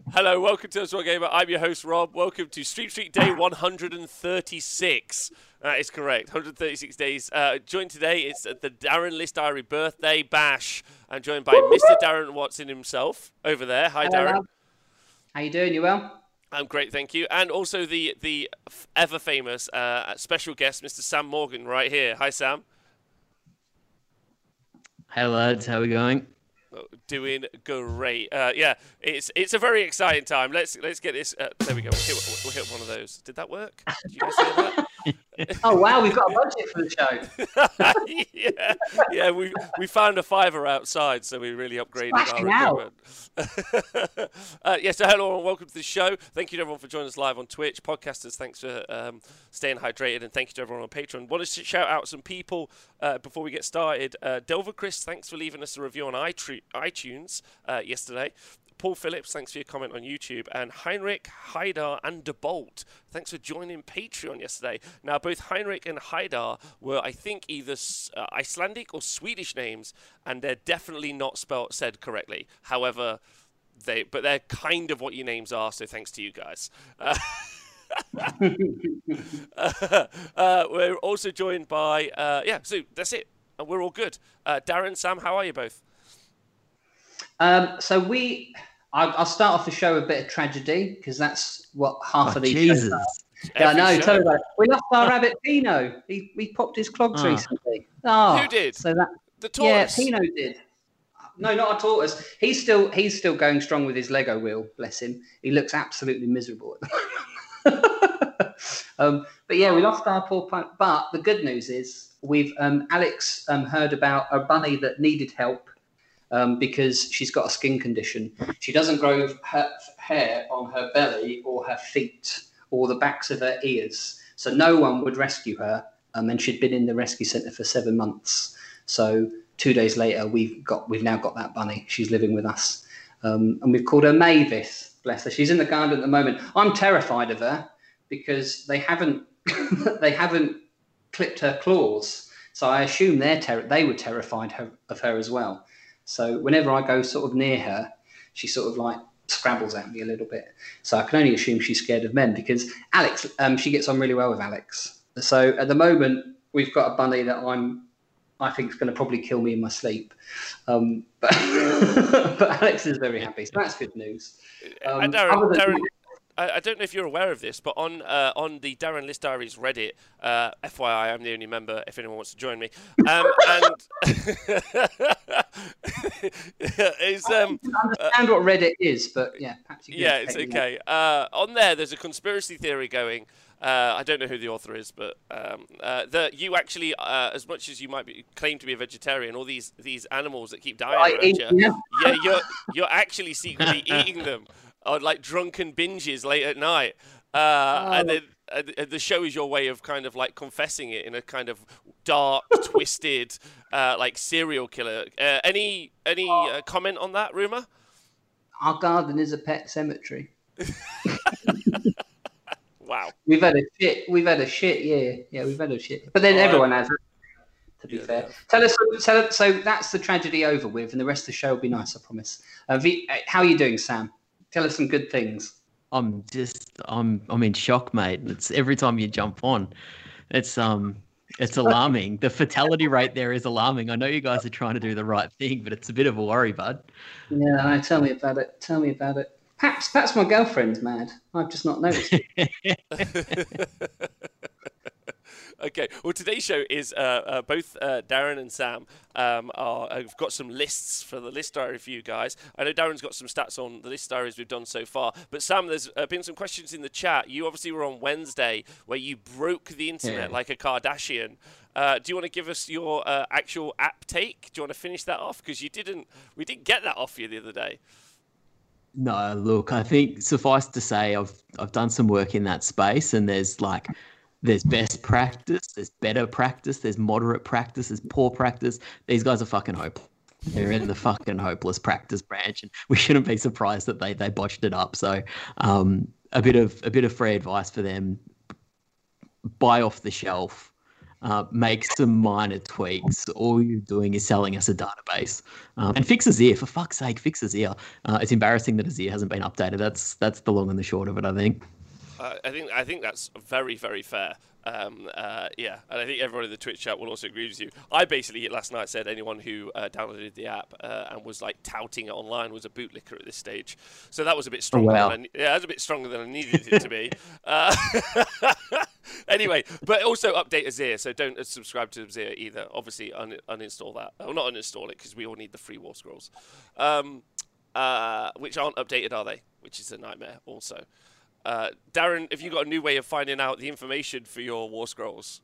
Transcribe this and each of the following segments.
Hello, welcome to Us One Gamer. I'm your host, Rob. Welcome to Stream Street Day 136. That is correct, 136 days. Joined today, it's the Darren List Diary birthday bash. I'm joined by Mr. Darren Watson himself over there. Hi, Hello, Darren. Rob. How you doing? You well? I'm great, thank you. And also the ever famous special guest, Mr. Sam Morgan, right here. Hi, Sam. Hey lads, how we going? Doing great. Yeah, it's a very exciting time. Let's get this. There we go. We'll hit one of those. Did that work? Did you guys hear that? Oh wow, we've got a budget for the show. yeah. We found a $5 outside, so we really upgraded our equipment. So hello and welcome to the show. Thank you to everyone for joining us live on Twitch. Podcasters, thanks for staying hydrated, and thank you to everyone on Patreon. Want to shout out some people before we get started. Delver Chris, thanks for leaving us a review on iTunes yesterday. Paul Phillips, thanks for your comment on YouTube. And Heinrich, Haidar, and DeBolt, thanks for joining Patreon yesterday. Now, both Heinrich and Haidar were, I think, either Icelandic or Swedish names, and they're definitely not said correctly. However, they're kind of what your names are, so thanks to you guys. We're also joined by, so that's it. We're all good. Darren, Sam, how are you both? I'll start off the show with a bit of tragedy because that's what half of these shows are. Yeah, I know. Tell me about it. We lost our rabbit Pino. He popped his clogs recently. Who did? So that the tortoise. Yeah, Pino did. No, not a tortoise. He's still going strong with his Lego wheel. Bless him. He looks absolutely miserable at the moment. But yeah, we lost our poor plant. But the good news is we've Alex heard about a bunny that needed help. Because she's got a skin condition. She doesn't grow her hair on her belly or her feet or the backs of her ears. So no one would rescue her. And she'd been in the rescue centre for 7 months. So 2 days later, we've now got that bunny. She's living with us. And we've called her Mavis, bless her. She's in the garden at the moment. I'm terrified of her because they haven't clipped her claws. So I assume they were terrified of her as well. So whenever I go sort of near her, she sort of like scrabbles at me a little bit. So I can only assume she's scared of men because Alex, she gets on really well with Alex. So at the moment, we've got a bunny that I think is going to probably kill me in my sleep. But Alex is very happy. So that's good news. Darren, I don't know if you're aware of this, but on the Darren List Diaries Reddit, FYI, I'm the only member if anyone wants to join me. I understand what Reddit is, but yeah, perhaps you can it's okay. On there's a conspiracy theory going. I don't know who the author is, but that you actually, as much as you might claim to be a vegetarian, all these animals that keep dying around you, you're actually secretly eating them. Or like drunken binges late at night, and then the show is your way of kind of like confessing it in a kind of dark, twisted, like serial killer. Any comment on that rumor? Our garden is a pet cemetery. Wow, we've had a shit year. Yeah, we've had a shit. But then everyone has. To be fair, tell us. So that's the tragedy over with, and the rest of the show will be nice. I promise. How are you doing, Sam? Tell us some good things. I'm in shock, mate. It's every time you jump on, it's alarming. The fatality rate there is alarming. I know you guys are trying to do the right thing, but it's a bit of a worry, bud. Yeah, tell me about it. Perhaps my girlfriend's mad. I've just not noticed. Okay, well, today's show is both Darren and Sam have got some lists for the list diary for you guys. I know Darren's got some stats on the list diaries we've done so far, but Sam, there's been some questions in the chat. You obviously were on Wednesday where you broke the internet like a Kardashian. Do you want to give us your actual app take? Do you want to finish that off? Because we didn't get that off you the other day. No, look, I think suffice to say I've done some work in that space, and there's best practice, there's better practice, there's moderate practice, there's poor practice. These guys are fucking hopeless. They're in the fucking hopeless practice branch, and we shouldn't be surprised that they botched it up. So a bit of free advice for them: buy off the shelf make some minor tweaks. All you're doing is selling us a database. And fix Azir, for fuck's sake, fix Azir. It's embarrassing that Azir hasn't been updated. That's the long and the short of it, I think. I think that's very, very fair. Yeah, and I think everyone in the Twitch chat will also agree with you. I basically last night said anyone who downloaded the app and was like touting it online was a bootlicker at this stage. So that was a bit stronger. Wow. That was a bit stronger than I needed it to be. Anyway, but also update Azir, so don't subscribe to Azir either. Obviously, uninstall that. Well, not uninstall it because we all need the free War Scrolls, which aren't updated, are they? Which is a nightmare also. Darren, have you got a new way of finding out the information for your War Scrolls?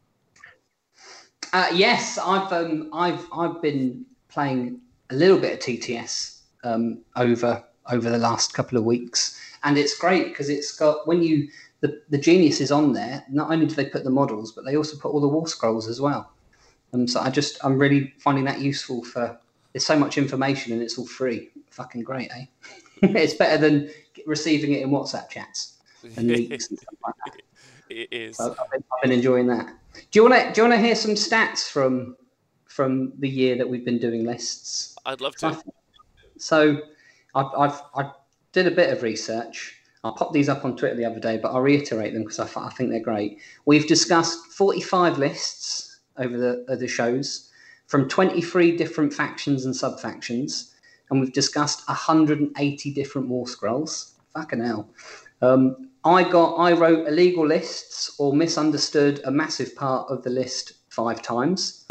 Yes, I've been playing a little bit of TTS over the last couple of weeks, and it's great because it's got the Genius is on there. Not only do they put the models, but they also put all the War Scrolls as well. So I'm really finding that useful there's so much information and it's all free. Fucking great, eh? It's better than receiving it in WhatsApp chats and leaks and stuff like that. It is. So I've been enjoying that. Do you want to hear some stats from the year that we've been doing lists? I'd love to. So I did a bit of research. I popped these up on Twitter the other day, but I'll reiterate them because I think they're great. We've discussed 45 lists over the shows from 23 different factions and sub-factions, and we've discussed 180 different War Scrolls. Fucking hell. I wrote illegal lists or misunderstood a massive part of the list 5 times.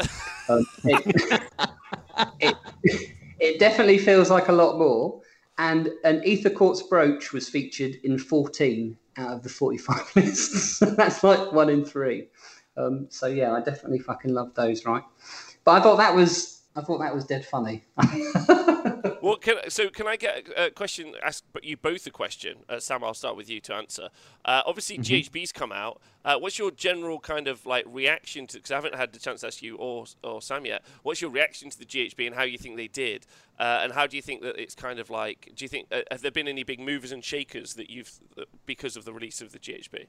It definitely feels like a lot more. And an Ether Quartz brooch was featured in 14 out of the 45 lists. That's like 1 in 3. So yeah, I definitely fucking love those, right? But I thought that was dead funny. Well, can I get a question? Ask you both a question. Sam, I'll start with you to answer. Obviously, GHB's come out. What's your general kind of like reaction to? Because I haven't had the chance to ask you or Sam yet. What's your reaction to the GHB and how you think they did? And how do you think that it's kind of like? Do you think have there been any big movers and shakers that because of the release of the GHB?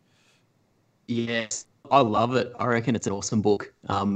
Yes, I love it. I reckon it's an awesome book.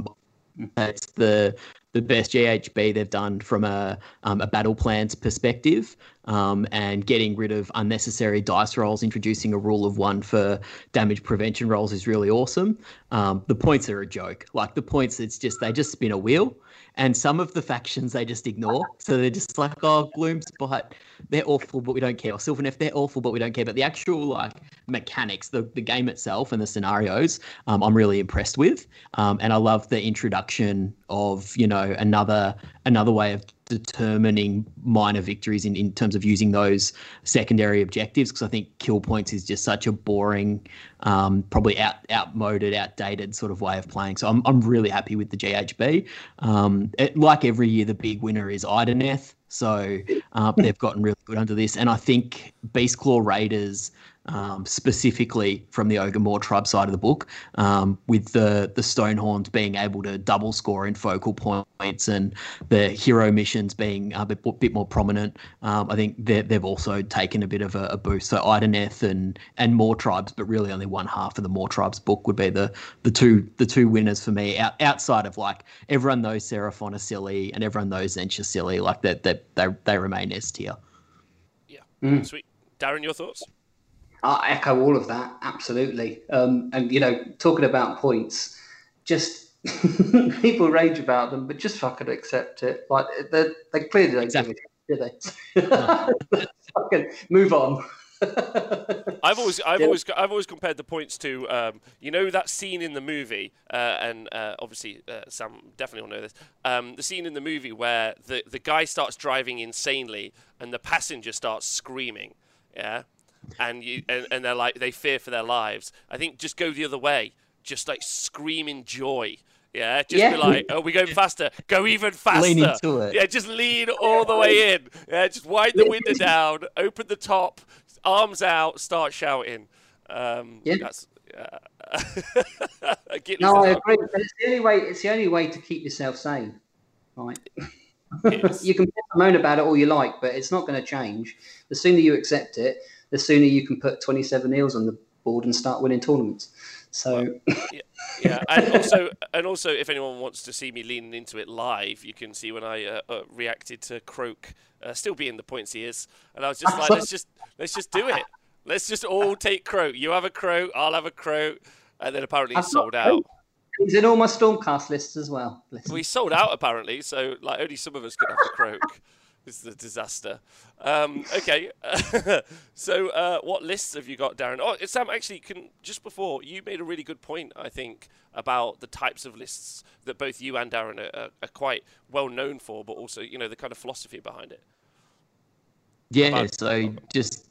It's the best GHB they've done from a battle plans perspective, and getting rid of unnecessary dice rolls, introducing a rule of 1 for damage prevention rolls is really awesome. The points are a joke. Like the points, they just spin a wheel, and some of the factions they just ignore. So they're just like, oh, Gloomspite, they're awful, but we don't care. Or Sylvaneth, they're awful, but we don't care. But the actual like mechanics, the game itself and the scenarios, I'm really impressed with. And I love the introduction of, another way of determining minor victories in terms of using those secondary objectives, because I think kill points is just such a boring, probably outmoded, outdated sort of way of playing. So I'm really happy with the GHB. Like every year, the big winner is Idoneth. So they've gotten really good under this. And I think Beastclaw Raiders, specifically from the Ogre Maw tribe side of the book, with the Stonehorns being able to double score in focal points and the hero missions being a bit more prominent, I think they've also taken a bit of a boost. So Idoneth and Maw tribes, but really only one half of the Maw tribes book would be the two winners for me. Outside of like everyone knows Seraphon are silly and everyone knows Zench are silly, like they remain S tier. Yeah, sweet. Darren, your thoughts? I echo all of that, absolutely. And, talking about points, just people rage about them, but just fucking accept it. Like, they clearly don't give a shit, do they? No. Fucking move on. I've always compared the points to that scene in the movie, and obviously Sam definitely will know this. The scene in the movie where the guy starts driving insanely and the passenger starts screaming, yeah. And they're like, they fear for their lives. I think just go the other way. Just like scream in joy. Yeah, be like, oh, we're going faster. Go even faster. Lean into it. Yeah, just lean all the way in. Yeah, just wind the window down, open the top, arms out, start shouting. That's. No, I agree. But it's the only way. It's the only way to keep yourself sane, right? You can moan about it all you like, but it's not going to change. The sooner you accept it, the sooner you can put 27 eels on the board and start winning tournaments. So yeah, and also, if anyone wants to see me leaning into it live, you can see when I reacted to Croak still being the points he is, and I was just like, let's just do it. Let's just all take Croak. You have a Croak, I'll have a Croak, and then apparently he's sold out. He's in all my Stormcast lists as well. Well, he's sold out apparently, so like only some of us could have the Croak. This is a disaster. Okay, so what lists have you got, Darren? Oh, Sam, actually, just before, you made a really good point, I think, about the types of lists that both you and Darren are quite well known for, but also, you know, the kind of philosophy behind it. Yeah, so just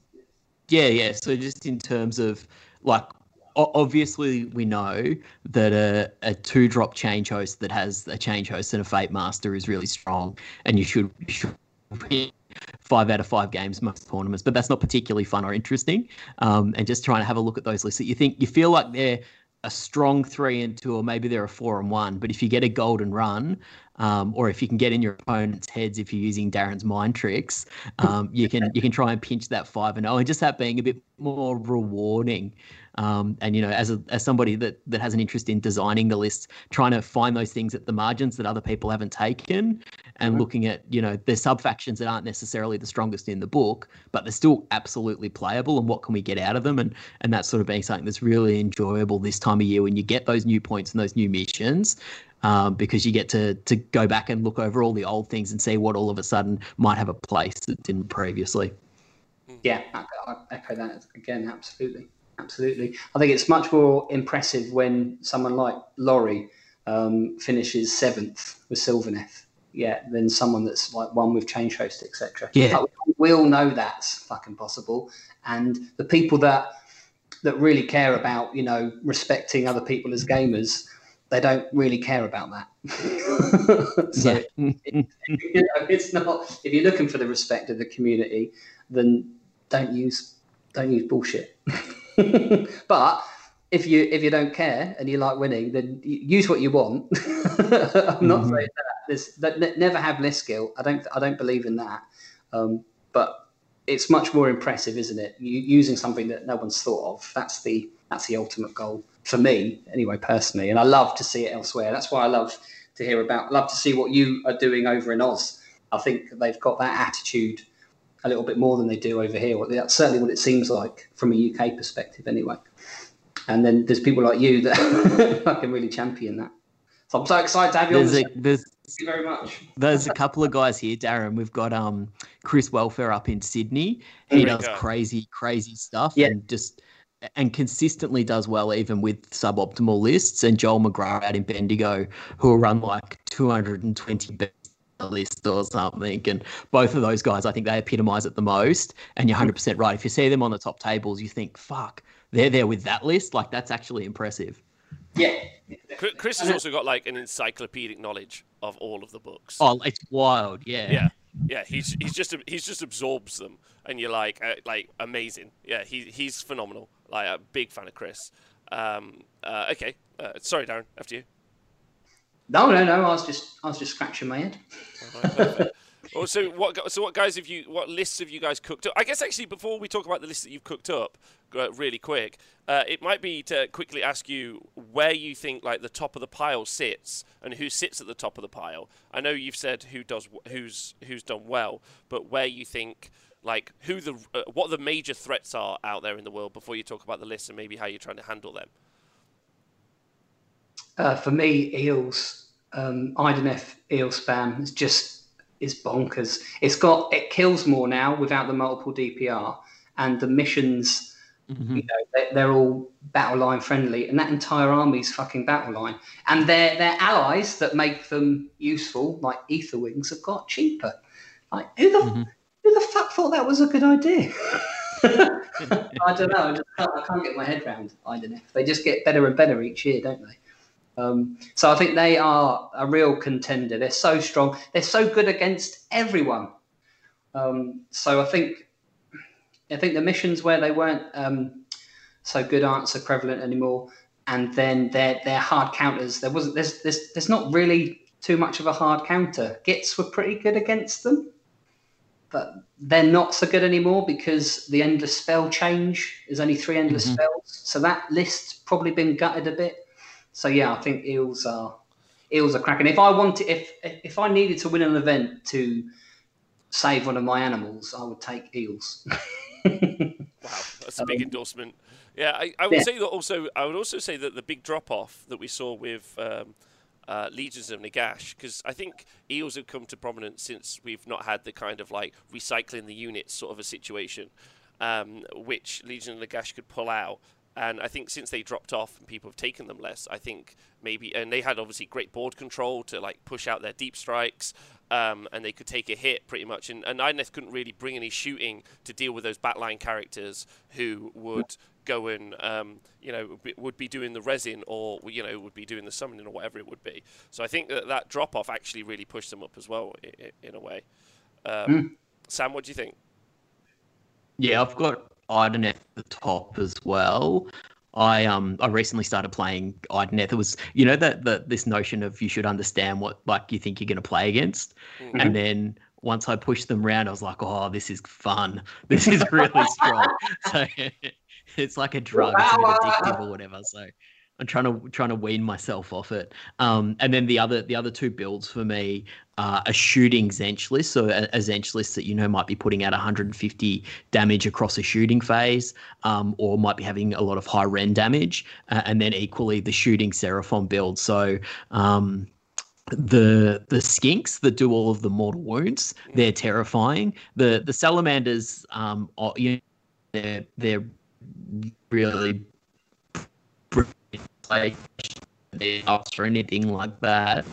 in terms of, like, obviously we know that a 2-drop change host that has a change host and a Fate Master is really strong, and you should win 5 out of 5 games most tournaments, but that's not particularly fun or interesting. And just trying to have a look at those lists that you feel like they're a strong 3 and 2, or maybe they're a 4 and 1, but if you get a golden run, or if you can get in your opponent's heads if you're using Darren's mind tricks, you can try and pinch that 5 and 0, and just that being a bit more rewarding. And, you know, as somebody that has an interest in designing the lists, trying to find those things at the margins that other people haven't taken, and looking at, you know, the sub-factions that aren't necessarily the strongest in the book, but they're still absolutely playable, and what can we get out of them, and that sort of being something that's really enjoyable this time of year when you get those new points and those new missions, because you get to go back and look over all the old things and see what all of a sudden might have a place that didn't previously. Yeah, I echo that again, absolutely. Absolutely. I think it's much more impressive when someone like Laurie finishes 7th with Sylvaneth, than someone that's like won with Change Host, etc. Yeah. Like, we all know that's fucking possible. And the people that really care about, you know, respecting other people as gamers, they don't really care about that. So it's not, if you're looking for the respect of the community, then don't use bullshit. But if you don't care and you like winning, then use what you want. I'm not saying that. Never have list skill. I don't believe in that. But it's much more impressive, isn't it? Using something that no one's thought of. That's the ultimate goal for me, anyway, personally. And I love to see it elsewhere. That's why I love to see what you are doing over in Oz. I think they've got that attitude a little bit more than they do over here. That's certainly what it seems like from a UK perspective anyway. And then there's people like you that can really champion that. So I'm so excited to have you on the show. Thank you very much. There's a couple of guys here, Darren. We've got Chris Welfare up in Sydney. He does crazy stuff, and consistently does well even with suboptimal lists. And Joel McGrath out in Bendigo, who will run like 220 list or something, and both of those guys, I think they epitomise it the most. And you're 100% right. If you see them on the top tables, you think, fuck, they're there with that list. Like, that's actually impressive. Yeah. Chris has also got like an encyclopedic knowledge of all of the books. Oh, it's wild. Yeah. He's just absorbs them, and you're like amazing. Yeah, he's phenomenal. Like, a big fan of Chris. Okay. Sorry, Darren. After you. No. I was just scratching my head. Well, so what lists have you guys cooked up? I guess actually before we talk about the lists that you've cooked up, really quick, it might be to quickly ask you where you think like the top of the pile sits and who sits at the top of the pile. I know you've said who's done well, but where you think like what the major threats are out there in the world before you talk about the lists and maybe how you're trying to handle them. For me, Eels, Idenef Eel spam is bonkers. It kills more now without the multiple DPR, and the missions, you know, they're all battle line friendly, and that entire army's fucking battle line. And their allies that make them useful, like Ether Wings, have got cheaper. Like, who the fuck thought that was a good idea? I don't know. I can't get my head around Idenef. They just get better and better each year, don't they? So I think they are a real contender. They're so strong. They're so good against everyone. So I think the missions where they weren't so good aren't so prevalent anymore. And then their hard counters. There's not really too much of a hard counter. Gits were pretty good against them. but they're not so good anymore because the endless spell change is only 3 endless spells. So that list's probably been gutted a bit. So yeah, I think eels are cracking. If I needed to win an event to save one of my animals, I would take eels. Wow, that's a big endorsement. Yeah, I would say that also. I would also say that the big drop off that we saw with Legions of Nagash, because I think eels have come to prominence since we've not had the kind of like recycling the units sort of a situation, which Legion of Nagash could pull out. And I think since they dropped off and people have taken them less, I think maybe, and they had obviously great board control to like push out their deep strikes, and they could take a hit pretty much. And Idoneth couldn't really bring any shooting to deal with those backline characters who would go and, would be doing the resin or, would be doing the summoning or whatever it would be. So I think that drop off actually really pushed them up as well in a way. Sam, what do you think? Yeah, I've got Idoneth at the top as well. I recently started playing Idoneth. It was that this notion of you should understand what like you think you're going to play against, and then once I pushed them around, I was like, oh, this is fun. This is really strong. So it's like a drug. It's a bit addictive or whatever. So I'm trying to wean myself off it. And then the other two builds for me are a shooting Zench-list. So a Zench-list that might be putting out 150 damage across a shooting phase, or might be having a lot of high Ren damage. And then equally the shooting Seraphon build. So the skinks that do all of the mortal wounds, they're terrifying. The salamanders, they're really like or anything like that.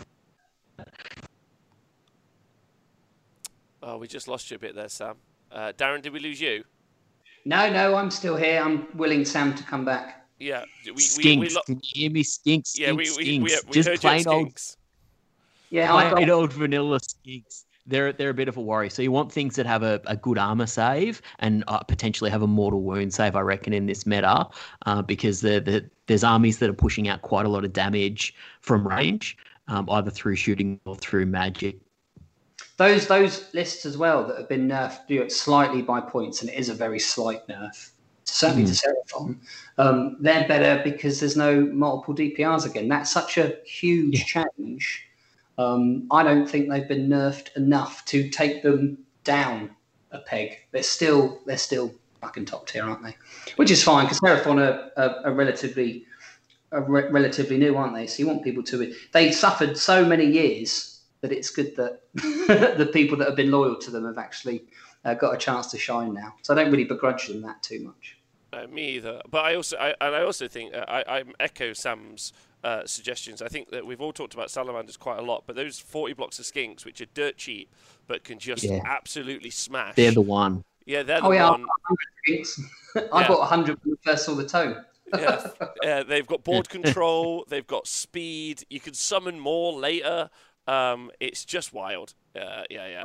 Oh, we just lost you a bit there, Sam. Darren, did we lose you? No, I'm still here. I'm willing Sam to come back. Yeah, skinks. Can you hear me? Skinks. Yeah, we just heard plain old. Skinks. Yeah, plain old vanilla skinks. They're a bit of a worry. So you want things that have a good armor save and potentially have a mortal wound save, I reckon, in this meta, because there's armies that are pushing out quite a lot of damage from range, either through shooting or through magic. Those lists as well that have been nerfed do it slightly by points, and it is a very slight nerf. Certainly to Seraphon, they're better because there's no multiple DPRs again. That's such a huge change. I don't think they've been nerfed enough to take them down a peg. They're still fucking top tier, aren't they? Which is fine because Seraphon are relatively new, aren't they? So you want people to. They suffered so many years that it's good that the people that have been loyal to them have actually got a chance to shine now. So I don't really begrudge them that too much. Me either. But I also think I echo Sam's suggestions. I think that we've all talked about salamanders quite a lot, but those 40 blocks of skinks, which are dirt cheap but can just absolutely smash. They're the one. Yeah, they're the one. I bought 100 when I first saw the tome. Yeah, they've got board control. They've got speed. You can summon more later. It's just wild. Yeah.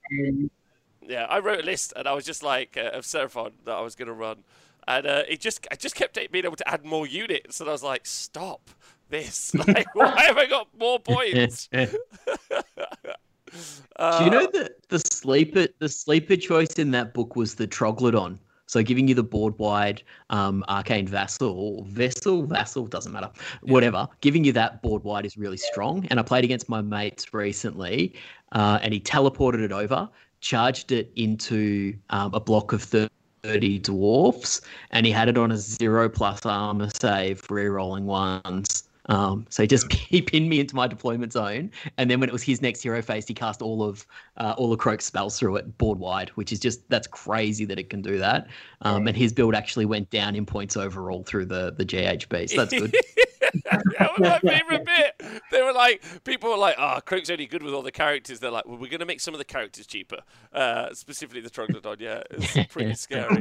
I wrote a list and I was just like of Seraphon that I was going to run, and I just kept being able to add more units, and I was like, stop this! Like, why have I got more points? Do you know that the sleeper choice in that book was the Troglodon? So giving you the board wide arcane vassal, doesn't matter, whatever. Giving you that board wide is really strong. And I played against my mates recently, and he teleported it over, charged it into a block of 30 dwarfs, and he had it on a 0+ armor save, re-rolling ones. So he pinned me into my deployment zone, and then when it was his next hero phase, he cast all of Kroak's spells through it board wide, which is that's crazy that it can do that. And his build actually went down in points overall through the GHB, so that's good. That was my favourite bit. People were like, Kroak's only good with all the characters. They're like, well, we're going to make some of the characters cheaper, specifically the Troglodon. Yeah, it's pretty scary.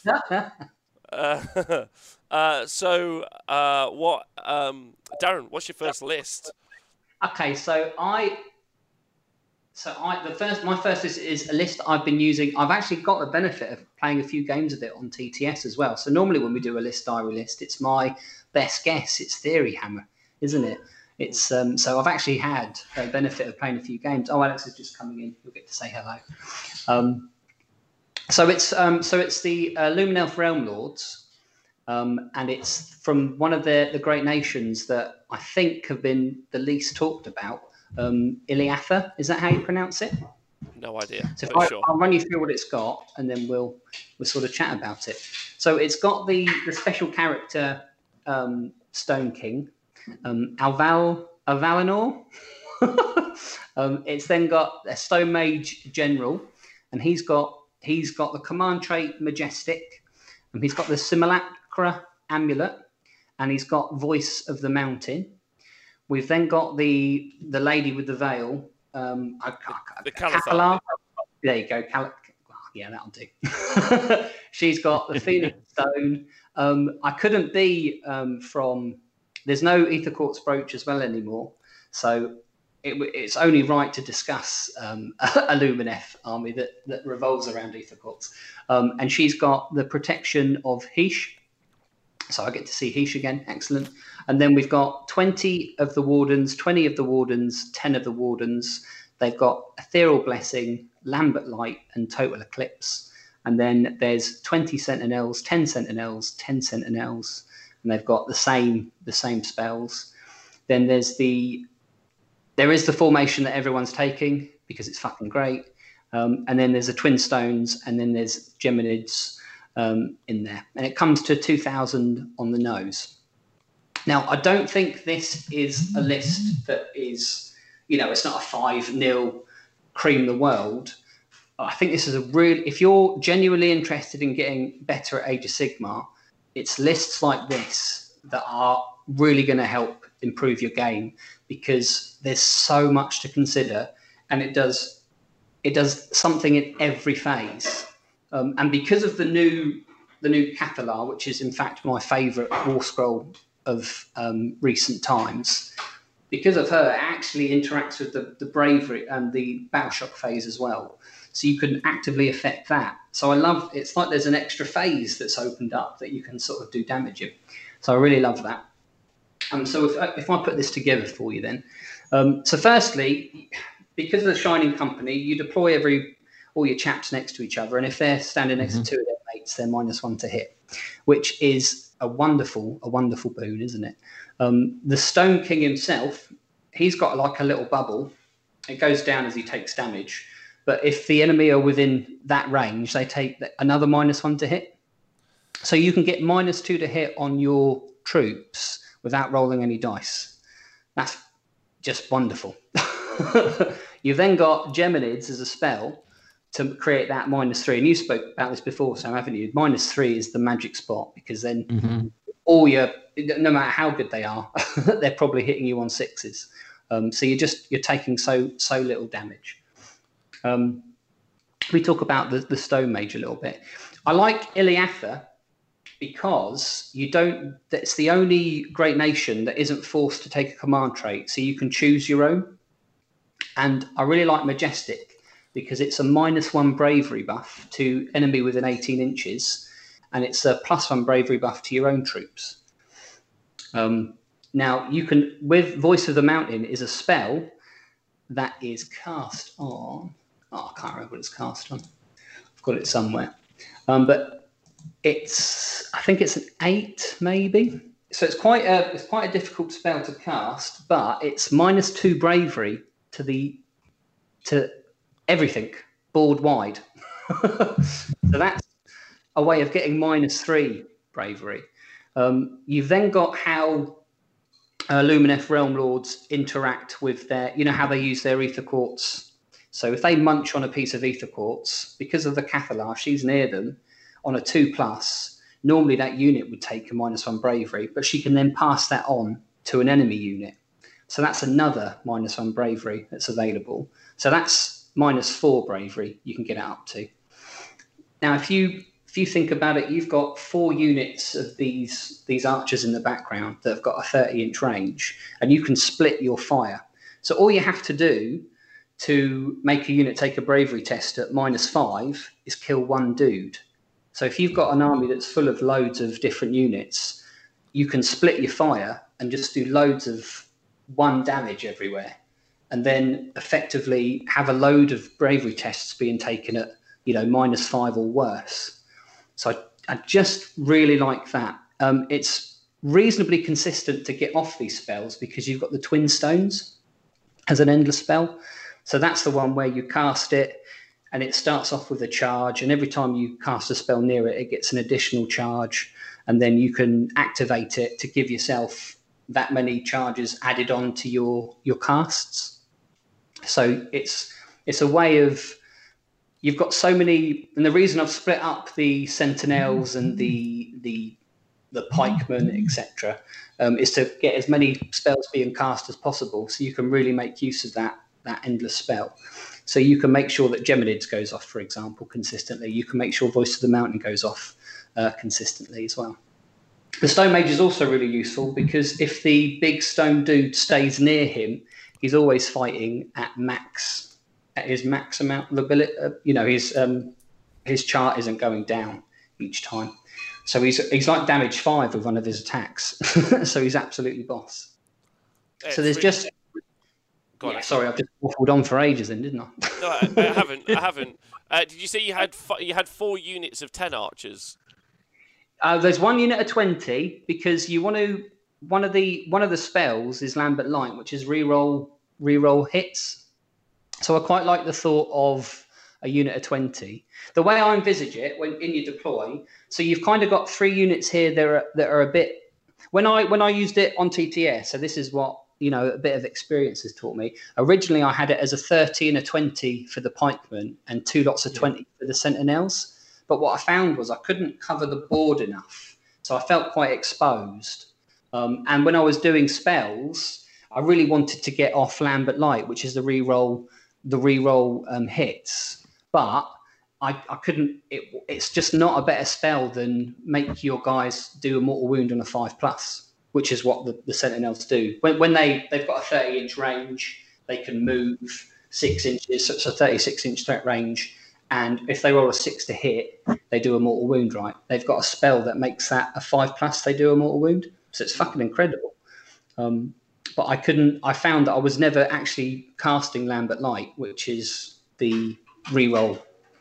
Darren, what's your first list? Okay, my first list is a list I've been using. I've actually got the benefit of playing a few games of it on TTS as well. So normally when we do a list diary list, it's my best guess. It's Theory Hammer, isn't it? It's so I've actually had the benefit of playing a few games. Oh, Alex is just coming in. You'll get to say hello. So it's the Luminelf Realm Lords, and it's from one of the great nations that I think have been the least talked about. Iliatha, is that how you pronounce it? No idea. So Sure. I'll run you through what it's got, and then we'll sort of chat about it. So it's got the special character Stone King, Alvalinor. It's then got a Stone Mage General, and he's got the command trait Majestic, and he's got the Simulacra Amulet, and he's got Voice of the Mountain. We've then got the lady with the veil, The Cathalar. There you go. Yeah, that'll do. She's got the Phoenix Stone. I couldn't be from. There's no Ether Quartz brooch as well anymore, so it's only right to discuss a Lumineth army that revolves around Ether Quartz. And she's got the protection of Heesh. So I get to see Heesh again. Excellent. And then we've got 20 of the Wardens, 20 of the Wardens, 10 of the Wardens. They've got Ethereal Blessing, Lambert Light, and Total Eclipse. And then there's 20 Sentinels, 10 Sentinels, 10 Sentinels. And they've got the same spells. Then there is the formation that everyone's taking because it's fucking great. And then there's the Twin Stones, and then there's Geminids in there. And it comes to 2,000 on the nose. Now, I don't think this is a list that is, it's not a 5-0 cream the world. I think this is if you're genuinely interested in getting better at Age of Sigmar, it's lists like this that are really going to help improve your game, because there's so much to consider, and it does something in every phase. And because of the new Cathalar, which is in fact my favourite war scroll of recent times, because of her, it actually interacts with the bravery and the battle shock phase as well. So you can actively affect that. So I love, it's like there's an extra phase that's opened up that you can sort of do damage in. So I really love that. So if I put this together for you then. So firstly, because of the Shining Company, you deploy all your chaps next to each other, and if they're standing next to two of their mates, they're -1 to hit, which is a wonderful boon, isn't it? The Stone King himself, he's got like a little bubble. It goes down as he takes damage, but if the enemy are within that range, they take another -1 to hit. So you can get -2 to hit on your troops without rolling any dice. That's just wonderful. You've then got Geminids as a spell to create that -3. And you spoke about this before, Sam, haven't you? -3 is the magic spot, because then no matter how good they are, they're probably hitting you on 6s. So you're taking so little damage. We talk about the Stone Mage a little bit. I like Iliatha because that's the only great nation that isn't forced to take a command trait, so you can choose your own. And I really like Majestic because it's a -1 bravery buff to enemy within 18 inches, and it's a +1 bravery buff to your own troops. Now you can, with Voice of the Mountain, is a spell that is cast on. I can't remember what it's cast on. I've got it somewhere, but I think it's an 8 maybe. So it's quite a difficult spell to cast, but it's -2 bravery to everything board wide. So that's a way of getting -3 bravery. You've then got how Lumineth Realm Lords interact with how they use their Ether Quartz. So if they munch on a piece of Ether Quartz, because of the Cathalar, she's near them on a 2+. Normally that unit would take a -1 bravery, but she can then pass that on to an enemy unit. So that's another -1 bravery that's available. So that's -4 bravery you can get it up to. Now, if you think about it, you've got 4 units of these archers in the background that have got a 30-inch range, and you can split your fire. So all you have to do to make a unit take a bravery test at -5 is kill 1 dude. So if you've got an army that's full of loads of different units, you can split your fire and just do loads of 1 damage everywhere, and then effectively have a load of bravery tests being taken at -5 or worse. So I just really like that. It's reasonably consistent to get off these spells because you've got the Twin Stones as an endless spell. So that's the one where you cast it and it starts off with a charge, and every time you cast a spell near it, it gets an additional charge, and then you can activate it to give yourself that many charges added on to your casts. So it's a way of, you've got so many, and the reason I've split up the Sentinels and the pikemen, etc., is to get as many spells being cast as possible, so you can really make use of that endless spell. So you can make sure that Geminids goes off, for example, consistently. You can make sure Voice of the Mountain goes off consistently as well. The Stone Mage is also really useful because if the big stone dude stays near him, he's always fighting at his max amount of ability. His chart isn't going down each time. So he's like damage 5 with one of his attacks. So he's absolutely boss. So there's just... sorry, I've just waffled on for ages then, didn't I? No, I haven't. Did you say you had 4 units of 10 archers? There's 1 unit of 20 because you want to... One of the spells is Lambent Light, which is reroll hits. So I quite like the thought of a unit of 20. The way I envisage it, when in your deploy, so you've kind of got 3 units here that are a bit... When I used it on TTS, so this is what a bit of experience has taught me. Originally, I had it as a 30 and a 20 for the pikemen and 2 lots of 20 for the sentinels. But what I found was I couldn't cover the board enough, so I felt quite exposed. And when I was doing spells, I really wanted to get off Lambent Light, which is the reroll hits. But I couldn't. It's just not a better spell than make your guys do a mortal wound on a 5+, which is what the Sentinels do. When they've got a 30-inch range, they can move 6 inches, so it's a 36-inch threat range. And if they roll a 6 to hit, they do a mortal wound, right? They've got a spell that makes that a 5+, they do a mortal wound. So it's fucking incredible. But I found that I was never actually casting Lambent Light, which is the reroll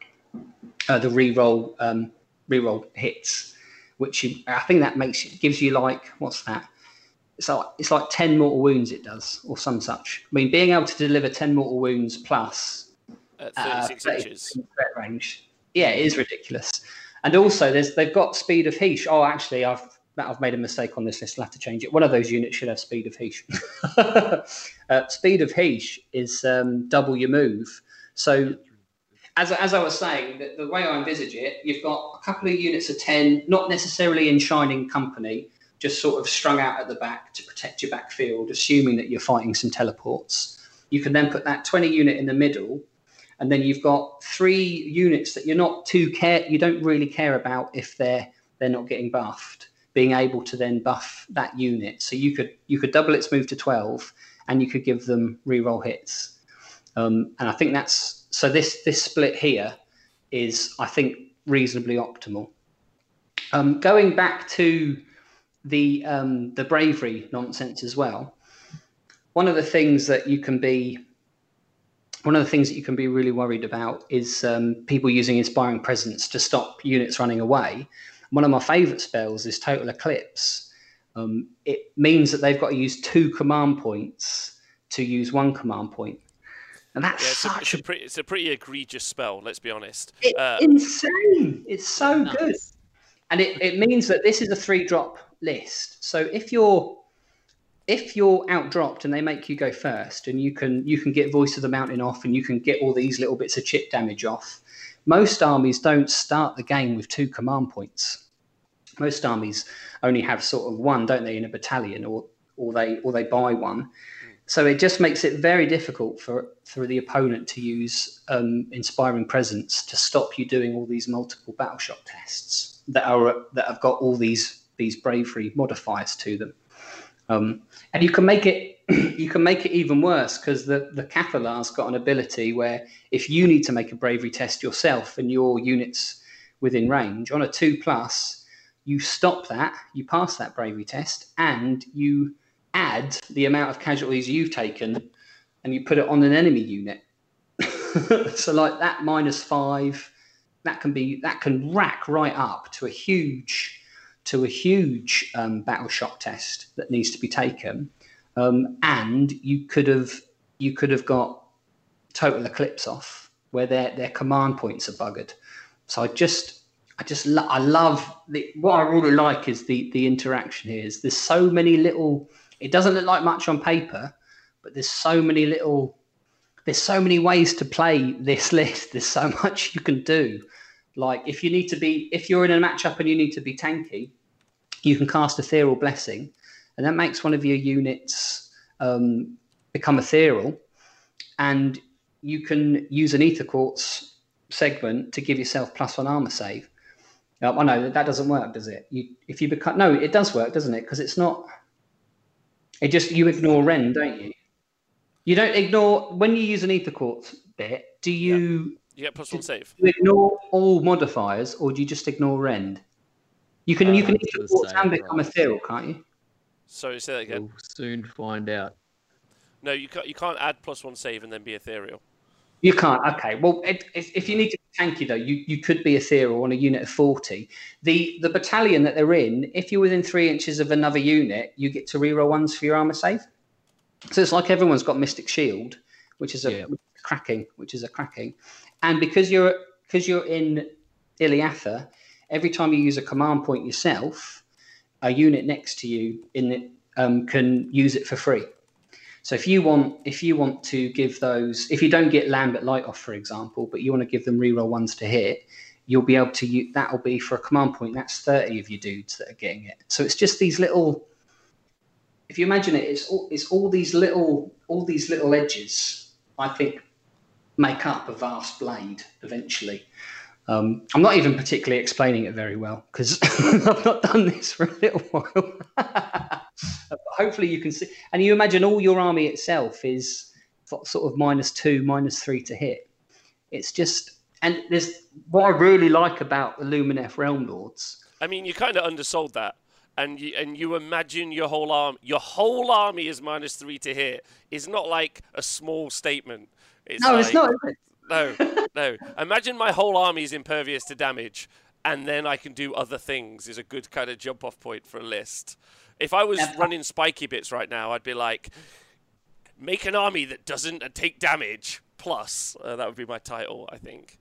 hits, which I think that gives you like, what's that? It's like 10 mortal wounds it does, or some such. I mean, being able to deliver 10 mortal wounds plus at 36 inches threat range, it is ridiculous. And also, they've got Speed of Heesh. Oh, actually, I've made a mistake on this list. I'll have to change it. One of those units should have Speed of Heesh. Speed of Heesh is double your move. So, as I was saying, the way I envisage it, you've got a couple of units of 10, not necessarily in shining company, just sort of strung out at the back to protect your backfield, assuming that you're fighting some teleports. You can then put that 20 unit in the middle, and then you've got 3 units that you don't really care about if they're not getting buffed, being able to then buff that unit. So you could double its move to 12, and you could give them reroll hits. And I think that's so. This split here is, I think, reasonably optimal. Going back to the bravery nonsense as well. One of the things that you can be really worried about is people using Inspiring Presence to stop units running away. One of my favourite spells is Total Eclipse. It means that they've got to use 2 command points to use 1 command point. And that's it's a pretty egregious spell, let's be honest. It's insane. It's so good. And it means that this is a 3-drop list. So if you're outdropped and they make you go first, and you can get Voice of the Mountain off, and you can get all these little bits of chip damage off, most armies don't start the game with 2 command points. Most armies only have sort of 1, don't they, in a battalion, or they buy 1. So it just makes it very difficult for the opponent to use Inspiring Presence to stop you doing all these multiple battle shock tests that have got all these bravery modifiers to them. And you can make it even worse, because the Cathalar's got an ability where if you need to make a bravery test yourself and your unit's within range, on a 2+, you stop that, you pass that bravery test, and you add the amount of casualties you've taken and you put it on an enemy unit. So like that -5 that can rack right up to a huge battle shock test that needs to be taken, and you could have got total eclipse off where their command points are buggered. So I love what I really like is the interaction here. Is there's so many little. It doesn't look like much on paper, but there's so many ways to play this list. There's so much you can do. Like if you're in a matchup and you need to be tanky, you can cast Ethereal Blessing, and that makes one of your units become ethereal, and you can use an Ether Quartz segment to give yourself +1 armor save. I know that doesn't work, does it? No, it does work, doesn't it? Because it's not. You ignore Rend, don't you? You don't ignore when you use an Ether Quartz bit. Do you? You get +1 save. Do you ignore all modifiers, or do you just ignore Rend? You can Ether Quartz and become ethereal, can't you? Sorry, say that again. We'll soon find out. No, you can't add +1 save and then be ethereal. You can't. Okay. Well, if you need to be tanky though, you could be ethereal on a unit of 40. The battalion that they're in, if you're within 3 inches of another unit, you get to reroll ones for your armor save. So it's like everyone's got Mystic Shield, which is a cracking. And because you're in Iliatha, every time you use a command point yourself, a unit next to you can use it for free. So if you want to give those, if you don't get Lambert Light off, for example, but you want to give them reroll ones to hit, you'll be able to use, that'll be for a command point. That's 30 of your dudes that are getting it. So it's just these little. If you imagine it, it's all these little edges. I think make up a vast blade eventually. I'm not even particularly explaining it very well because I've not done this for a little while. But hopefully you can see. And you imagine all your army itself is sort of -2, -3 to hit. It's just, and there's what I really like about the Lumineth Realm Lords. I mean, you kind of undersold that. And you imagine your whole army is -3 to hit. Is not like a small statement. It's not. Is it? No. Imagine my whole army is impervious to damage, and then I can do other things. Is a good kind of jump-off point for a list. If I was running spiky bits right now, I'd be like, make an army that doesn't take damage. Plus, that would be my title, I think.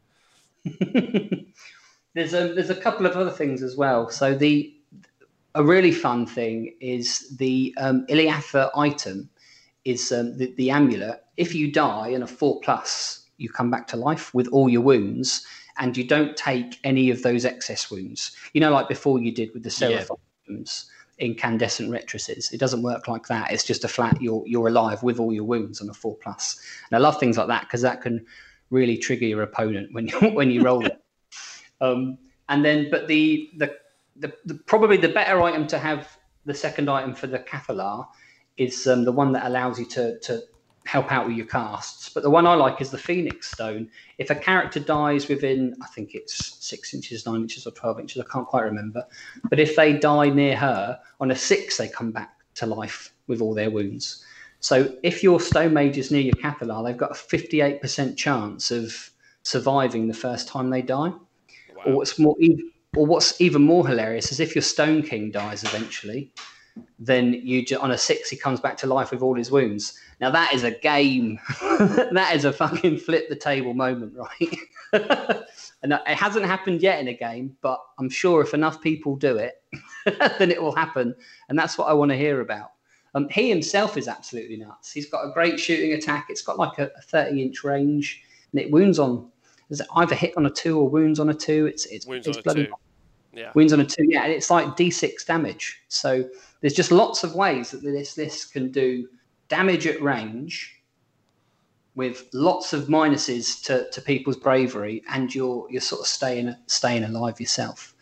There's a couple of other things as well. So a really fun thing is the Iliatha item is the amulet. If you die in a 4+, you come back to life with all your wounds, and you don't take any of those excess wounds. You know, like before you did with the Seraphim incandescent Retrices. It doesn't work like that. It's just a flat. You're alive with all your wounds on a 4+. And I love things like that because that can really trigger your opponent when you roll it. And then, but the probably the better item to have, the second item for the Cathalar, is the one that allows you to help out with your casts. But the one I like is the Phoenix Stone. If a character dies within, I think it's 6 inches, 9 inches, or 12 inches, I can't quite remember. But if they die near her, on a 6, they come back to life with all their wounds. So if your Stone Mage is near your Cathalar, they've got a 58% chance of surviving the first time they die. Wow. Or what's even more hilarious is if your Stone King dies eventually, then on a 6 he comes back to life with all his wounds. Now that is a game. That is a fucking flip the table moment, right? And it hasn't happened yet in a game, but I'm sure if enough people do it, then it will happen. And that's what I want to hear about. He himself is absolutely nuts. He's got a great shooting attack. It's got like a 30-inch range, and it wounds on. Is it either hit on a 2 or wounds on a 2? It's wounds on bloody a 2. Yeah. Wounds on a 2, yeah, and it's like D6 damage. So there's just lots of ways that this list can do damage at range with lots of minuses to people's bravery, and you're sort of staying alive yourself.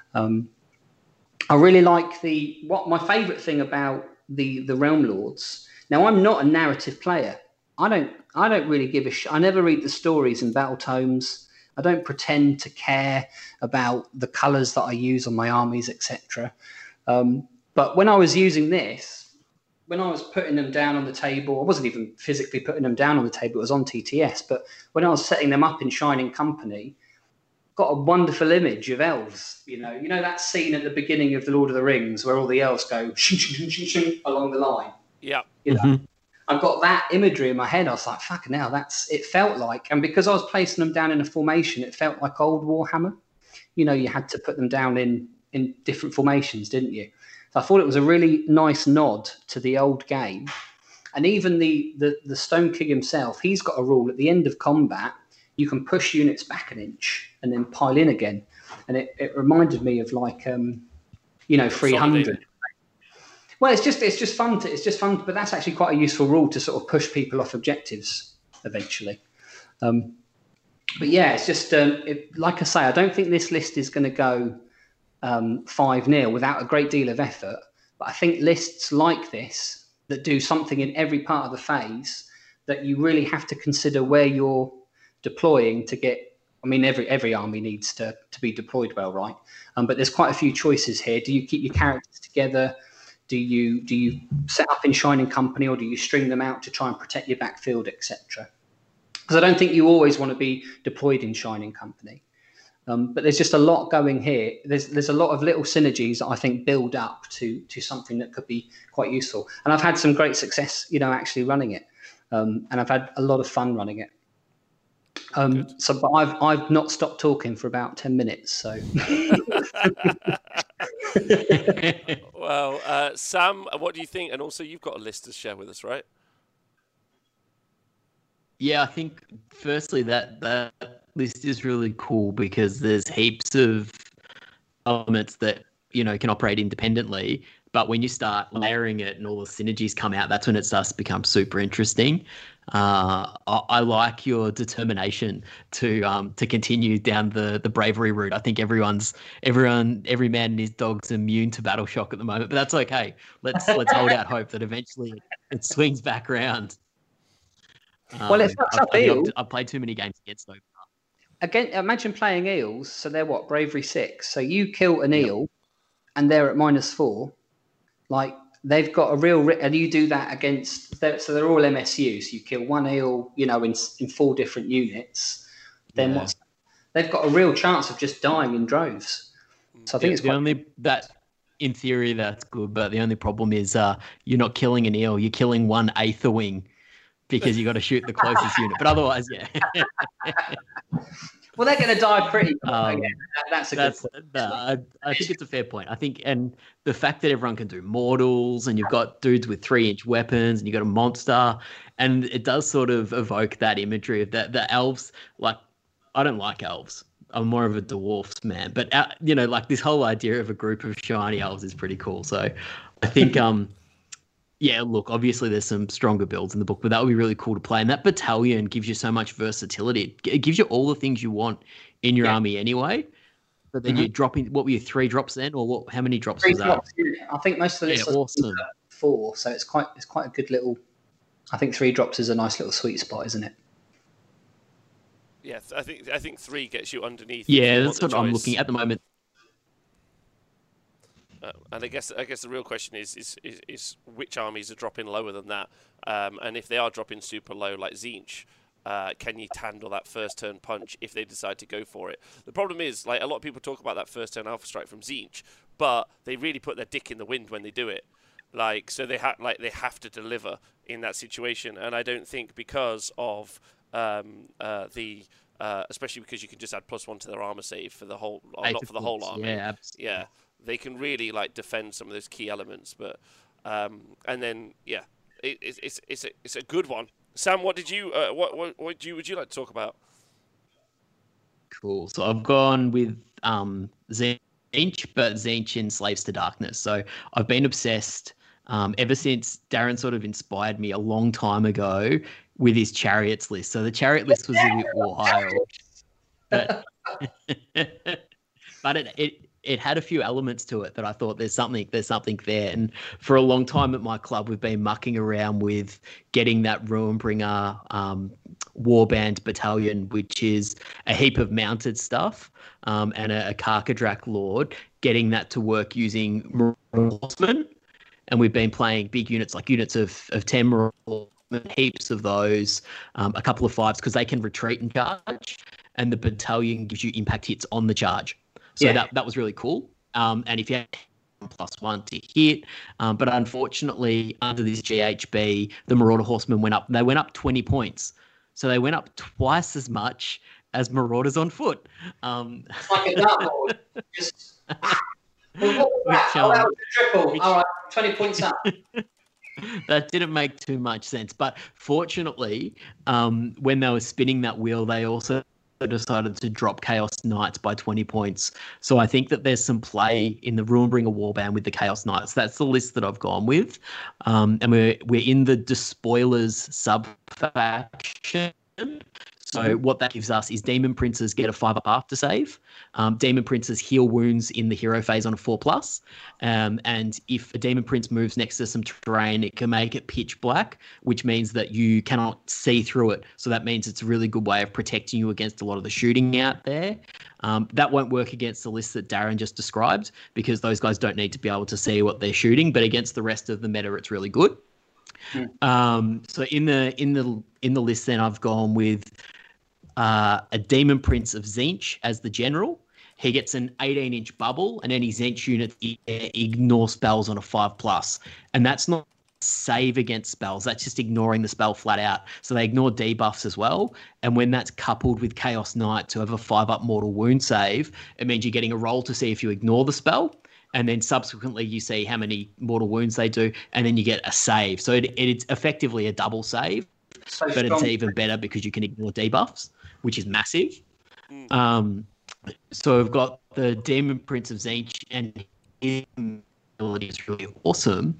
I really like my favourite thing about the Realm Lords. Now, I'm not a narrative player. I don't really give a shit. I never read the stories in battle tomes. I don't pretend to care about the colours that I use on my armies, etc. But when I was using this, when I was putting them down on the table, I wasn't even physically putting them down on the table. It was on TTS. But when I was setting them up in Shining Company, got a wonderful image of elves. You know that scene at the beginning of the Lord of the Rings where all the elves go shing, shing, shing, shing, shing, along the line. Yeah. You know, I've got that imagery in my head. I was like, fucking hell, it felt like, and because I was placing them down in a formation, it felt like old Warhammer. You know, you had to put them down in different formations, didn't you? So I thought it was a really nice nod to the old game. And even the Stone King himself, he's got a rule at the end of combat, you can push units back an inch and then pile in again. And it reminded me of like, 300. Well, it's just fun. But that's actually quite a useful rule to sort of push people off objectives eventually. But yeah, it's just, like I say, I don't think this list is going to go 5-0 without a great deal of effort. But I think lists like this that do something in every part of the phase that you really have to consider where you're deploying to get. I mean, every army needs to be deployed well, right? But there's quite a few choices here. Do you keep your characters together? Do you set up in Shining Company, or do you string them out to try and protect your backfield, etc.? Because I don't think you always want to be deployed in Shining Company. But there's just a lot going here. There's a lot of little synergies that I think build up to something that could be quite useful. And I've had some great success, actually running it. And I've had a lot of fun running it. But I've not stopped talking for about 10 minutes. So. Well, Sam, what do you think? And also, you've got a list to share with us, right? Yeah, I think firstly that list is really cool because there's heaps of elements that can operate independently, but when you start layering it and all the synergies come out, that's when it starts to become super interesting. I like your determination to continue down the bravery route. I think every man and his dog's immune to battle shock at the moment, but that's okay. Let's hold out hope that eventually it swings back around. Well, it's I've played too many games against those. Again, imagine playing eels. So they're what, bravery 6. So you kill an eel, and they're at -4. Like they've got a real, and you do that against. So they're all MSU. So you kill one eel, in 4 different units. Then they've got a real chance of just dying in droves. So I think in theory that's good, but the only problem is you're not killing an eel. You're killing one Aether Wing. Because you got to shoot the closest unit, but otherwise, yeah. Well, they're going to die pretty. That's a good point. I think it's a fair point. I think, and the fact that everyone can do mortals, and you've got dudes with 3-inch weapons, and you've got a monster, and it does sort of evoke that imagery of that. The elves, like, I don't like elves. I'm more of a dwarfs man, but like this whole idea of a group of shiny elves is pretty cool. So, I think yeah, look, obviously there's some stronger builds in the book, but that would be really cool to play. And that battalion gives you so much versatility. It gives you all the things you want in your army anyway. But then you're dropping, what were you, 3 drops then? Or how many drops was that? I think most of the list was 4. So it's quite a good little, I think 3 drops is a nice little sweet spot, isn't it? Yeah, I think 3 gets you underneath. Yeah, that's what I'm looking at the moment. And I guess the real question is which armies are dropping lower than that, and if they are dropping super low like Tzeentch, can you handle that first turn punch if they decide to go for it? The problem is, like, a lot of people talk about that first turn alpha strike from Tzeentch, but they really put their dick in the wind when they do it. So they have to deliver in that situation, and I don't think because of especially because you can just add +1 to their armor save for the whole, not for the whole army. Yeah, absolutely. Yeah. They can really defend some of those key elements, but and then it's a good one. Sam, what did you what would you like to talk about? Cool. So I've gone with Tzeentch, but Tzeentch in Slaves to Darkness. So I've been obsessed ever since Darren sort of inspired me a long time ago with his chariots list. So the chariot list was a bit wild, but it had a few elements to it that I thought there's something there. And for a long time at my club, we've been mucking around with getting that Ruinbringer warband battalion, which is a heap of mounted stuff, and a Karkadrak Lord, getting that to work using Marauder Horsemen. And we've been playing big units, like units of 10 Marauder, heaps of those, a couple of 5s because they can retreat and charge. and the battalion gives you impact hits on the charge. So that was really cool. And if you had +1 to hit, but unfortunately under this GHB, the Marauder Horsemen went up. They went up 20 points, so they went up twice as much as Marauders on foot. Like a dartboard. Just. Well, that was a triple. All right, 20 points up. That didn't make too much sense. But fortunately, when they were spinning that wheel, they also decided to drop Chaos Knights by 20 points. So I think that there's some play in the Ruinbringer Warband with the Chaos Knights. That's the list that I've gone with. And we're in the Despoilers sub-faction. So what that gives us is Demon Princes get a 5-up after save. Demon Princes heal wounds in the hero phase on a 4+. And if a Demon Prince moves next to some terrain, it can make it pitch black, which means that you cannot see through it. So that means it's a really good way of protecting you against a lot of the shooting out there. That won't work against the list that Darren just described, because those guys don't need to be able to see what they're shooting. But against the rest of the meta, it's really good. So in the list, then I've gone with a Demon Prince of Tzeentch as the general. He gets an 18-inch bubble, and any Tzeentch unit ignore spells on a 5+. And that's not save against spells. That's just ignoring the spell flat out. So they ignore debuffs as well. And when that's coupled with Chaos Knight to have a 5-up mortal wound save, it means you're getting a roll to see if you ignore the spell. And then subsequently you see how many mortal wounds they do, and then you get a save. So it's effectively a double save, but it's even better because you can ignore debuffs, which is massive. So we've got the Demon Prince of Tzeentch, and his ability is really awesome.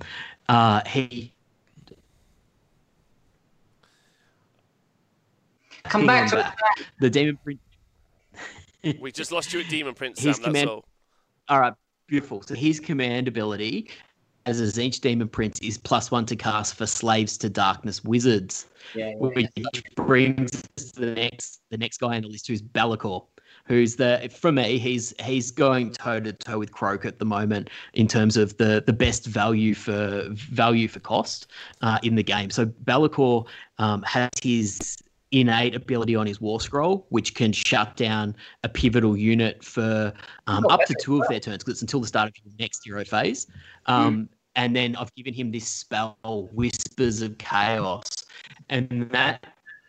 Come back to the Demon Prince. We just lost you at Demon Prince, Sam, that's all. All right, beautiful. So his command ability as a Tzeentch Demon Prince is +1 to cast for Slaves to Darkness Wizards, which brings us to the next guy on the list, who's Be'lakor, who's for me, he's going toe to toe with Kroak at the moment in terms of the best value for cost in the game. So Be'lakor has his innate ability on his War Scroll, which can shut down a pivotal unit for up to 2 of their turns, because it's until the start of your next hero phase. And then I've given him this spell, Whispers of Chaos, and that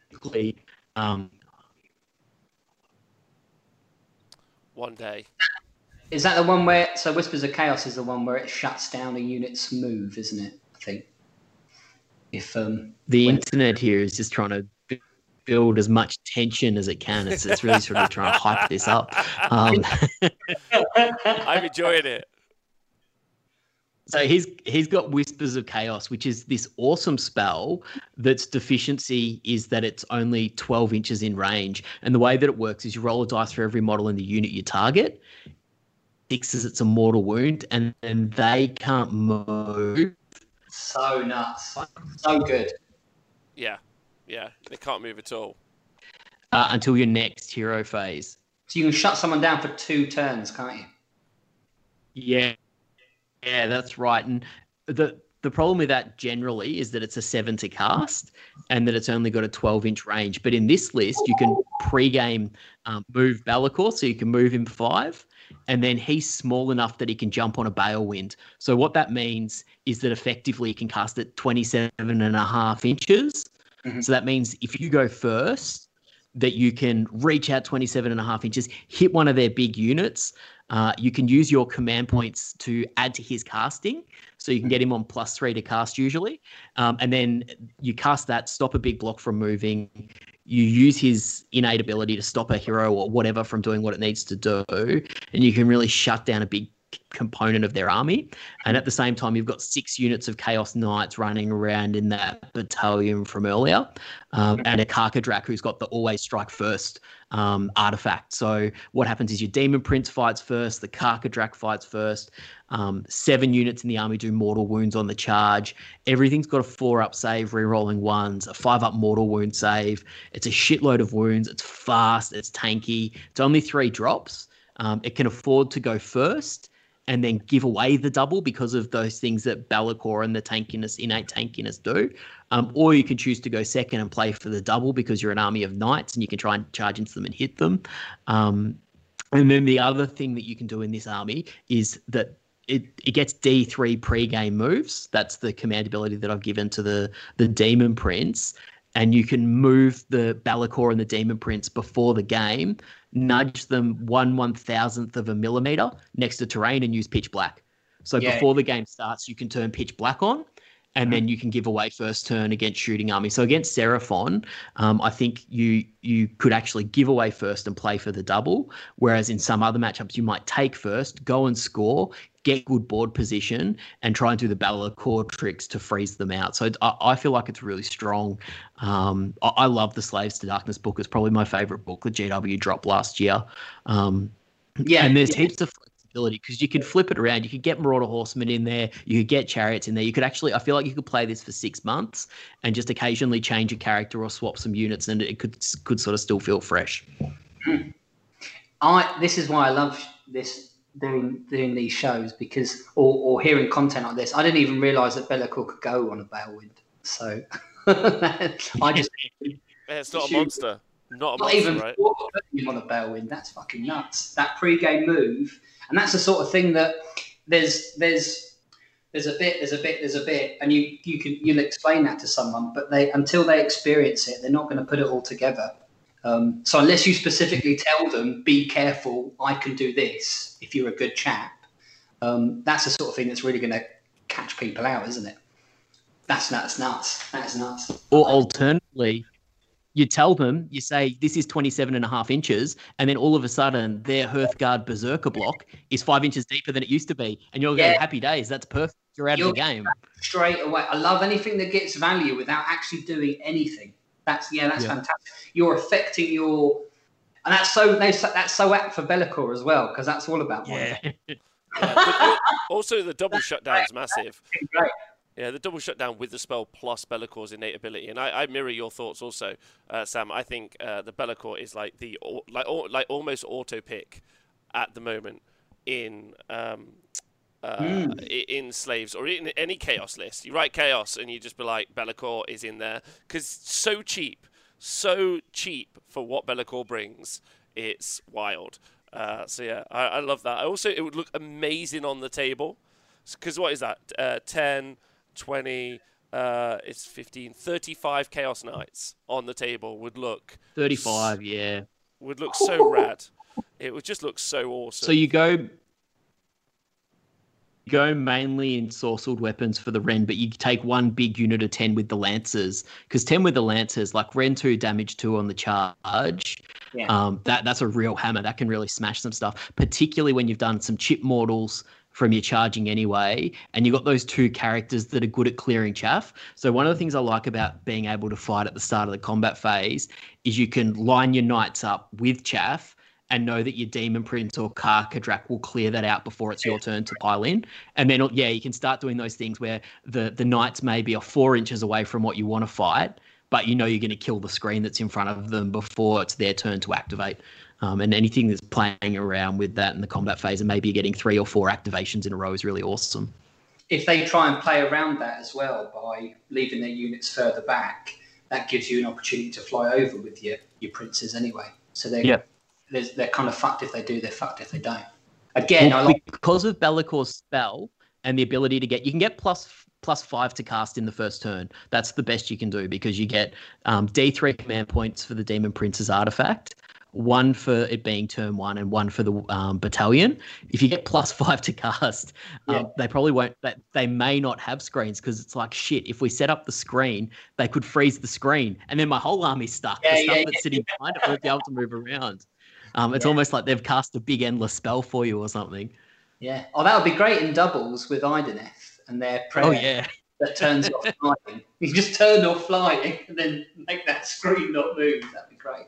one day. Is that the one where, so Whispers of Chaos is the one where it shuts down a unit's move, isn't it? I think. If the internet here is just trying to build as much tension as it can. It's really sort of trying to hype this up. I'm enjoying it. So he's got Whispers of Chaos, which is this awesome spell that's deficiency is that it's only 12 inches in range. And the way that it works is you roll a dice for every model in the unit you target. 6 is it's a mortal wound, and they can't move. So nuts. So good. Yeah, they can't move at all. Until your next hero phase. So you can shut someone down for 2 turns, can't you? Yeah, that's right. And the problem with that generally is that it's a 7 to cast and that it's only got a 12-inch range. But in this list, you can pre-game move Be'lakor, so you can move him 5, and then he's small enough that he can jump on a Balewind. So what that means is that effectively you can cast it 27.5 inches. Mm-hmm. So that means if you go first, that you can reach out 27.5 inches, hit one of their big units. You can use your command points to add to his casting. So you can get him on +3 to cast usually. And then you cast that, stop a big block from moving. You use his innate ability to stop a hero or whatever from doing what it needs to do. And you can really shut down a big component of their army. And at the same time, you've got 6 units of Chaos Knights running around in that battalion from earlier, and a Karkadrak who's got the always strike first artifact. So what happens is your Demon Prince fights first, the Karkadrak fights first, 7 units in the army do mortal wounds on the charge. Everything's got a 4-up save, rerolling 1s, a 5-up mortal wound save. It's a shitload of wounds. It's fast. It's tanky. It's only 3 drops. It can afford to go first. and then give away the double because of those things that Be'lakor and the innate tankiness do. Or you can choose to go second and play for the double because you're an army of knights and you can try and charge into them and hit them. And then the other thing that you can do in this army is that it gets D3 pre-game moves. That's the command ability that I've given to the Demon Prince. And you can move the Be'lakor and the Demon Prince before the game, nudge them 1/1000th of a millimeter next to terrain and use pitch black. So before the game starts, you can turn pitch black on, and then you can give away first turn against shooting army. So against Seraphon, I think you could actually give away first and play for the double, whereas in some other matchups, you might take first, go and score, get good board position, and try and do the Be'lakor tricks to freeze them out. So I feel like it's really strong. I love the Slaves to Darkness book. It's probably my favorite book that GW dropped last year. And there's heaps of flexibility because you could flip it around. You could get Marauder Horsemen in there. You could get Chariots in there. You could actually, I feel like you could play this for 6 months and just occasionally change a character or swap some units, and it could sort of still feel fresh. This is why I love this. Doing these shows because or hearing content like this, I didn't even realise that Be'lakor could go on a Balewind. So I just it's not a monster, not a monster, even right? Putting him on a Balewind, that's fucking nuts. That pre-game move, and that's the sort of thing that there's a bit, and you'll explain that to someone, but until they experience it, they're not going to put it all together. So unless you specifically tell them, be careful, I can do this, if you're a good chap, that's the sort of thing that's really going to catch people out, isn't it? That's nuts. That's nuts. Or alternatively, you tell them, you say, this is 27.5 inches, and then all of a sudden their Hearthguard Berserker block is 5 inches deeper than it used to be. And you're going, happy days, that's perfect. You're out of the game. Straight away. I love anything that gets value without actually doing anything. That's fantastic. You're affecting and that's so apt for Be'lakor as well, because that's all about but also the double shutdown is massive. Right. Yeah, the double shutdown with the spell plus Be'lakor's innate ability, and I mirror your thoughts also, Sam. I think the Be'lakor is like almost auto pick at the moment in Slaves or in any Chaos list. You write Chaos and you just be like, Be'lakor is in there because so cheap for what Be'lakor brings. It's wild. So yeah, I love that. It would look amazing on the table because what is that? 10, 20, it's 15, 35 Chaos Knights on the table would look 35. Would look so rad. It would just look so awesome. So you go mainly in sorcered weapons for the Ren, but you take one big unit of 10 with the Lancers, because 10 with the Lancers, like Ren 2, damage 2 on the charge, that's a real hammer. That can really smash some stuff, particularly when you've done some chip mortals from your charging anyway, and you've got those two characters that are good at clearing chaff. So one of the things I like about being able to fight at the start of the combat phase is you can line your knights up with chaff and know that your Demon Prince or Karkadrak will clear that out before it's your turn to pile in. And then, you can start doing those things where the knights maybe are 4 inches away from what you want to fight, but you know you're going to kill the screen that's in front of them before it's their turn to activate. And anything that's playing around with that in the combat phase and maybe you're getting 3 or 4 activations in a row is really awesome. If they try and play around that as well by leaving their units further back, that gives you an opportunity to fly over with your princes anyway. So they're kind of fucked if they do, they're fucked if they don't. Again, because of Be'lakor's spell and the ability to you can get plus 5 to cast in the first turn. That's the best you can do because you get D3 command points for the Demon Prince's artifact, 1 for it being turn 1 and 1 for the battalion. If you get plus 5 to cast, they probably won't. They may not have screens because it's like, shit, if we set up the screen, they could freeze the screen and then my whole army's stuck. The stuff that's sitting behind it won't be able to move around. It's almost like they've cast a big endless spell for you or something. Yeah. Oh, that would be great in doubles with Idoneth and their prayer that turns off flying. You just turn off flying and then make that screen not move. That'd be great.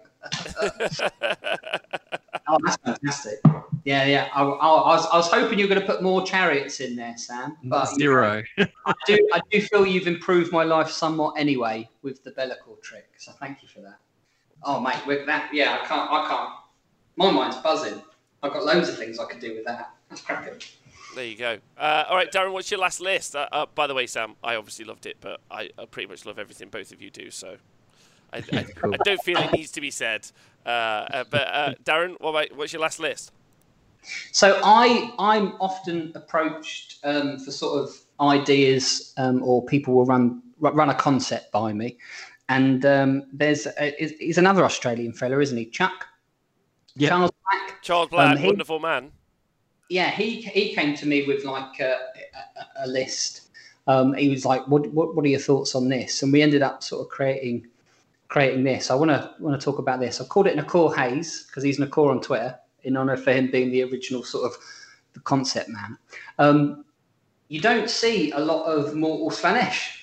Oh, that's fantastic. Yeah. I was hoping you were going to put more chariots in there, Sam. But 0. I do feel you've improved my life somewhat anyway with the Be'lakor trick. So thank you for that. Oh, mate, with that, I can't. My mind's buzzing. I've got loads of things I could do with that. That's cracking. There you go. All right, Darren, what's your last list? By the way, Sam, I obviously loved it, but I pretty much love everything both of you do, so I don't feel it needs to be said. But Darren, what's your last list? So I'm often approached for sort of ideas, or people will run a concept by me, and he's another Australian fella, isn't he, Chuck? Yep. Charles Black, wonderful man. Yeah, he came to me with like a list. He was like, "What are your thoughts on this?" And we ended up sort of creating this. I want to talk about this. I've called it Nakor Hayes because he's Nakor on Twitter, in honor for him being the original sort of the concept man. You don't see a lot of Mortal Slaanesh,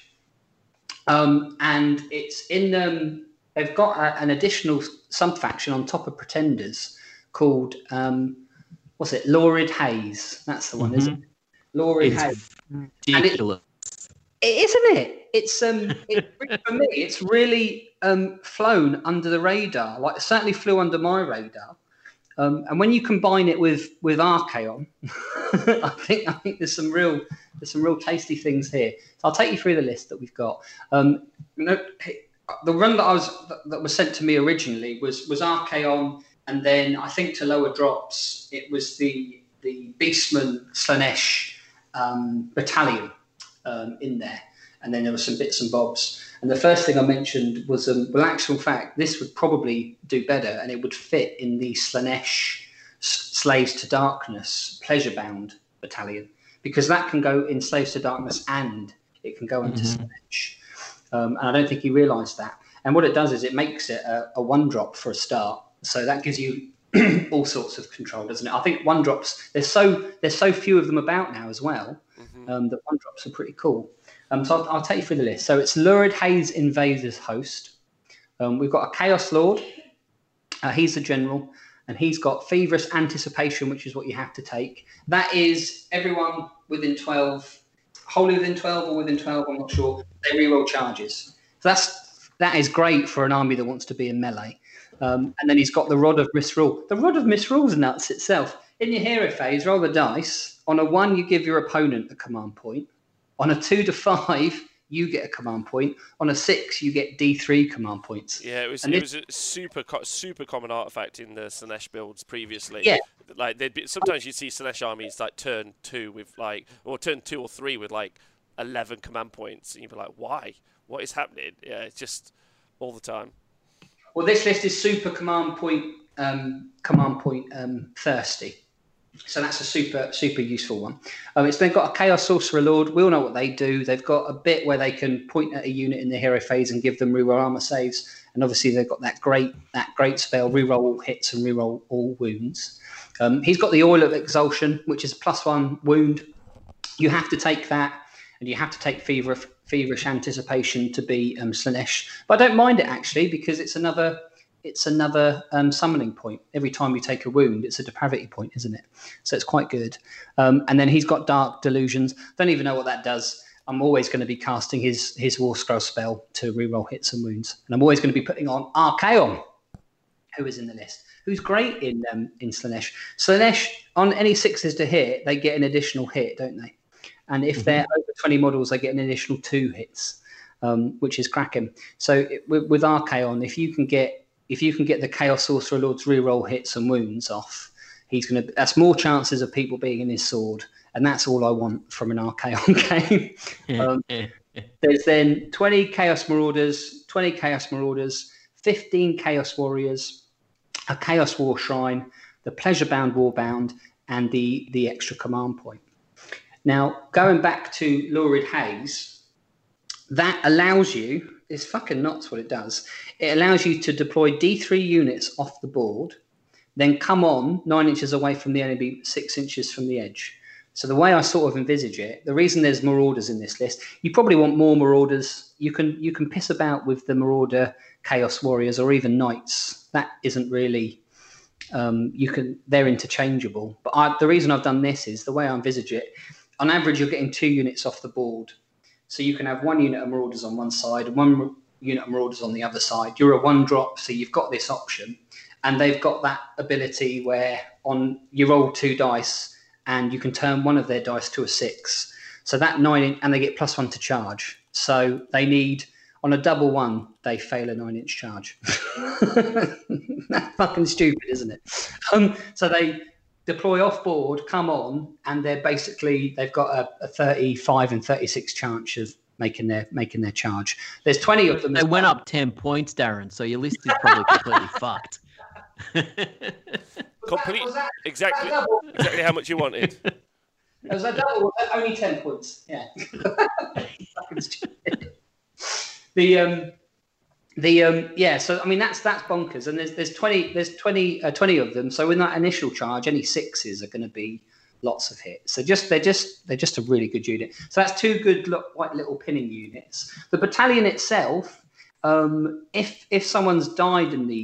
and it's in they've got an additional sub-faction on top of Pretenders called what's it? Lurid Haze. That's the one, isn't it? Lurid Haze. Ridiculous. Isn't it? It's for me, it's really flown under the radar. Like, it certainly flew under my radar. And when you combine it with Archaon, I think there's some real tasty things here. So I'll take you through the list that we've got. The run that was sent to me originally was Archaon, and then I think to lower drops it was the Beastman Slaanesh battalion in there, and then there were some bits and bobs. And the first thing I mentioned was, well, actual fact, this would probably do better, and it would fit in the Slaanesh Slaves to Darkness Pleasure-Bound battalion, because that can go in Slaves to Darkness and it can go into Slaanesh. And I don't think he realised that. And what it does is it makes it a one-drop for a start. So that gives you all sorts of control, doesn't it? I think one-drops, there's so few of them about now as well, that one-drops are pretty cool. So I'll take you through the list. So it's Lurid Haze Invaders Host. We've got a Chaos Lord. He's the general. And he's got Feverish Anticipation, which is what you have to take. That is everyone within 12, wholly within 12 or within 12, I'm not sure. They reroll charges. So that is great for an army that wants to be in melee. And then he's got the Rod of Misrule. The Rod of Misrule's nuts itself. In your hero phase, roll the dice. On a 1, you give your opponent a command point. On a 2 to 5, you get a command point. On a 6, you get D3 command points. Yeah, it was a super common artifact in the Slaanesh builds previously. Yeah. Like sometimes you see Slaanesh armies like turn 2 with or turn 2 or 3 with 11 command points, and you'd be like, why? What is happening? Yeah, it's just all the time. Well, this list is super command point thirsty. So that's a super useful one. It's then got a Chaos Sorcerer Lord. We all know what they do. They've got a bit where they can point at a unit in the hero phase and give them reroll armor saves. And obviously they've got that great spell, reroll all hits and reroll all wounds. He's got the Oil of Exaltation, which is +1 wound. You have to take that, and you have to take Feverish Anticipation to be Slaanesh. But I don't mind it actually, because it's another summoning point. Every time you take a wound, it's a depravity point, isn't it? So it's quite good. And then he's got Dark Delusions. Don't even know what that does. I'm always going to be casting his War Scroll spell to reroll hits and wounds. And I'm always going to be putting on Archaon, who is in the list, who's great in Slaanesh. Slaanesh, on any 6s to hit, they get an additional hit, don't they? And if they're over 20 models, they get an additional 2 hits, which is cracking. So with Archaon, if you can get the Chaos Sorcerer Lord's reroll hits and wounds off, that's more chances of people being in his sword, and that's all I want from an Archaon game. There's then 20 Chaos Marauders, 15 Chaos Warriors, a Chaos War Shrine, the Pleasure-Bound Warbound, and the extra command point. Now, going back to Lurid Haze, that allows you, it's fucking nuts what it does. It allows you to deploy D3 units off the board, then come on 9 inches away from the enemy, 6 inches from the edge. So the way I sort of envisage it, the reason there's Marauders in this list, you probably want more Marauders. You can piss about with the Marauder Chaos Warriors or even Knights. That isn't really, they're interchangeable. But the reason I've done this is the way I envisage it, on average, you're getting 2 units off the board. So you can have 1 unit of Marauders on one side and 1 unit of Marauders on the other side. You're a 1-drop, so you've got this option. And they've got that ability where you roll 2 dice and you can turn one of their dice to a 6. So that 9-inch, and they get +1 to charge. So they need, on a double 1, they fail a 9-inch charge. That's fucking stupid, isn't it? So they deploy off board, come on, and they've got a 35 and 36 chance of making their charge. There's 20 of them. They went up 10 points, Darren. So your list is probably completely fucked. Exactly how much you wanted. Was that double? Was that only 10 points? Yeah. So I mean that's bonkers, and there's 20 of them. So in that initial charge, any 6s are going to be lots of hits. So they're just a really good unit. So that's 2 good white little pinning units. The battalion itself, if someone's died in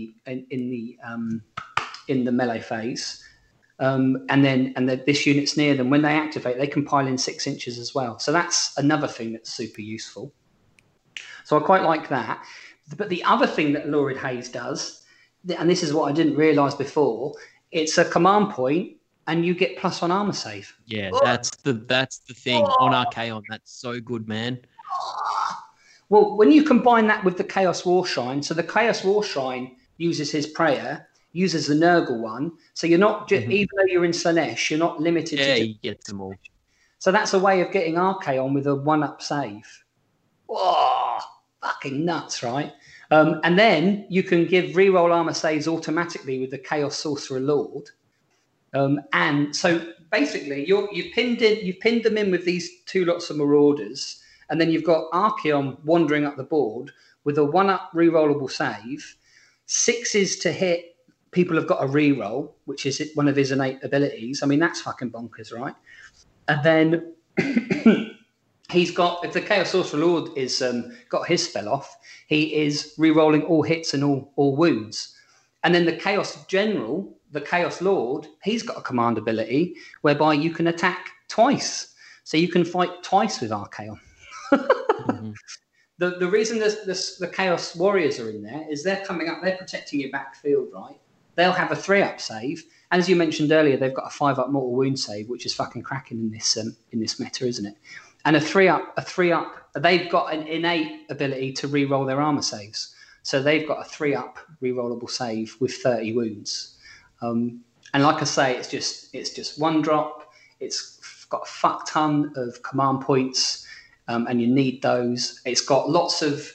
the melee phase, and this unit's near them, when they activate, they can pile in 6 inches as well. So that's another thing that's super useful. So I quite like that. But the other thing that Lurid Haze does, and this is what I didn't realise before, it's a command point, and you get +1 armor save. Yeah, that's the thing on Archaon. That's so good, man. Well, when you combine that with the Chaos War Shrine, so the Chaos War Shrine uses his prayer, uses the Nurgle one, so you're not just, even though you're in Slaanesh, you're not limited to. You get them all. So that's a way of getting Archaon with a 1-up save. Whoa, fucking nuts, right? And then you can give reroll armor saves automatically with the Chaos Sorcerer Lord. And so basically, you've pinned them in with these 2 lots of Marauders, and then you've got Archaon wandering up the board with a 1-up rerollable save, 6s to hit. People have got a reroll, which is one of his innate abilities. I mean, that's fucking bonkers, right? And then he's got, if the Chaos Sorcerer Lord is got his spell off, he is rerolling all hits and all wounds. And then the Chaos General, the Chaos Lord, he's got a command ability whereby you can attack twice. So you can fight twice with Archaon. The reason the Chaos Warriors are in there is they're coming up, they're protecting your backfield, right? They'll have a 3-up save. And as you mentioned earlier, they've got a 5-up mortal wound save, which is fucking cracking in this meta, isn't it? And a 3-up, they've got an innate ability to re-roll their armor saves. So they've got a 3-up re-rollable save with 30 wounds. And like I say, it's just 1 drop. It's got a fuck ton of command points, and you need those. It's got lots of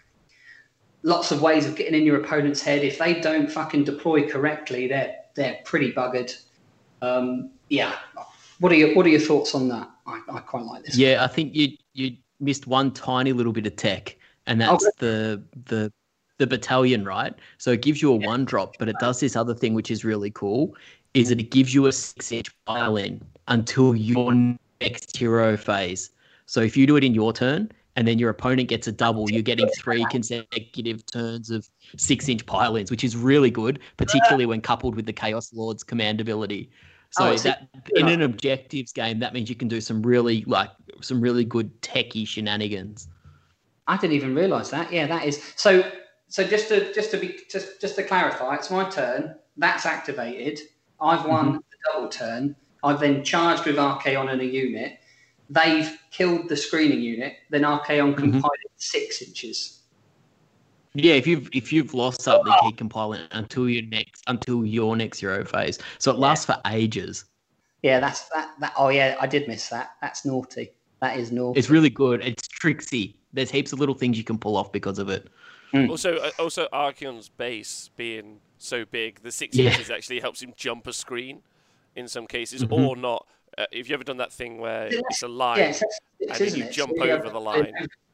ways of getting in your opponent's head. If they don't fucking deploy correctly, they're pretty buggered. Yeah. What are your thoughts on that? I quite like this. Yeah, I think you missed one tiny little bit of tech, and that's the battalion, right? So it gives you a 1-drop, but it does this other thing which is really cool, is that it gives you a 6-inch pile in until your next hero phase. So if you do it in your turn, and then your opponent gets a double, you're getting 3 consecutive turns of 6-inch pile-ins, which is really good, particularly when coupled with the Chaos Lord's command ability. So that in an objectives game, that means you can do some really good techie shenanigans. I didn't even realise that. Yeah, that is so. So just to clarify, it's my turn. That's activated. I've won the double turn. I've then charged with Archaon and a unit. They've killed the screening unit. Then Archaon can pile in 6 inches. Yeah, if you've lost something, keep compiling until your next hero phase. So it lasts for ages. Yeah, that's that. Oh yeah, I did miss that. That's naughty. That is naughty. It's really good. It's tricksy. There's heaps of little things you can pull off because of it. Also, Archaon's base being so big, the 6 inches actually helps him jump a screen in some cases, or not. Have you ever done that thing where it's a line and then you jump over the line?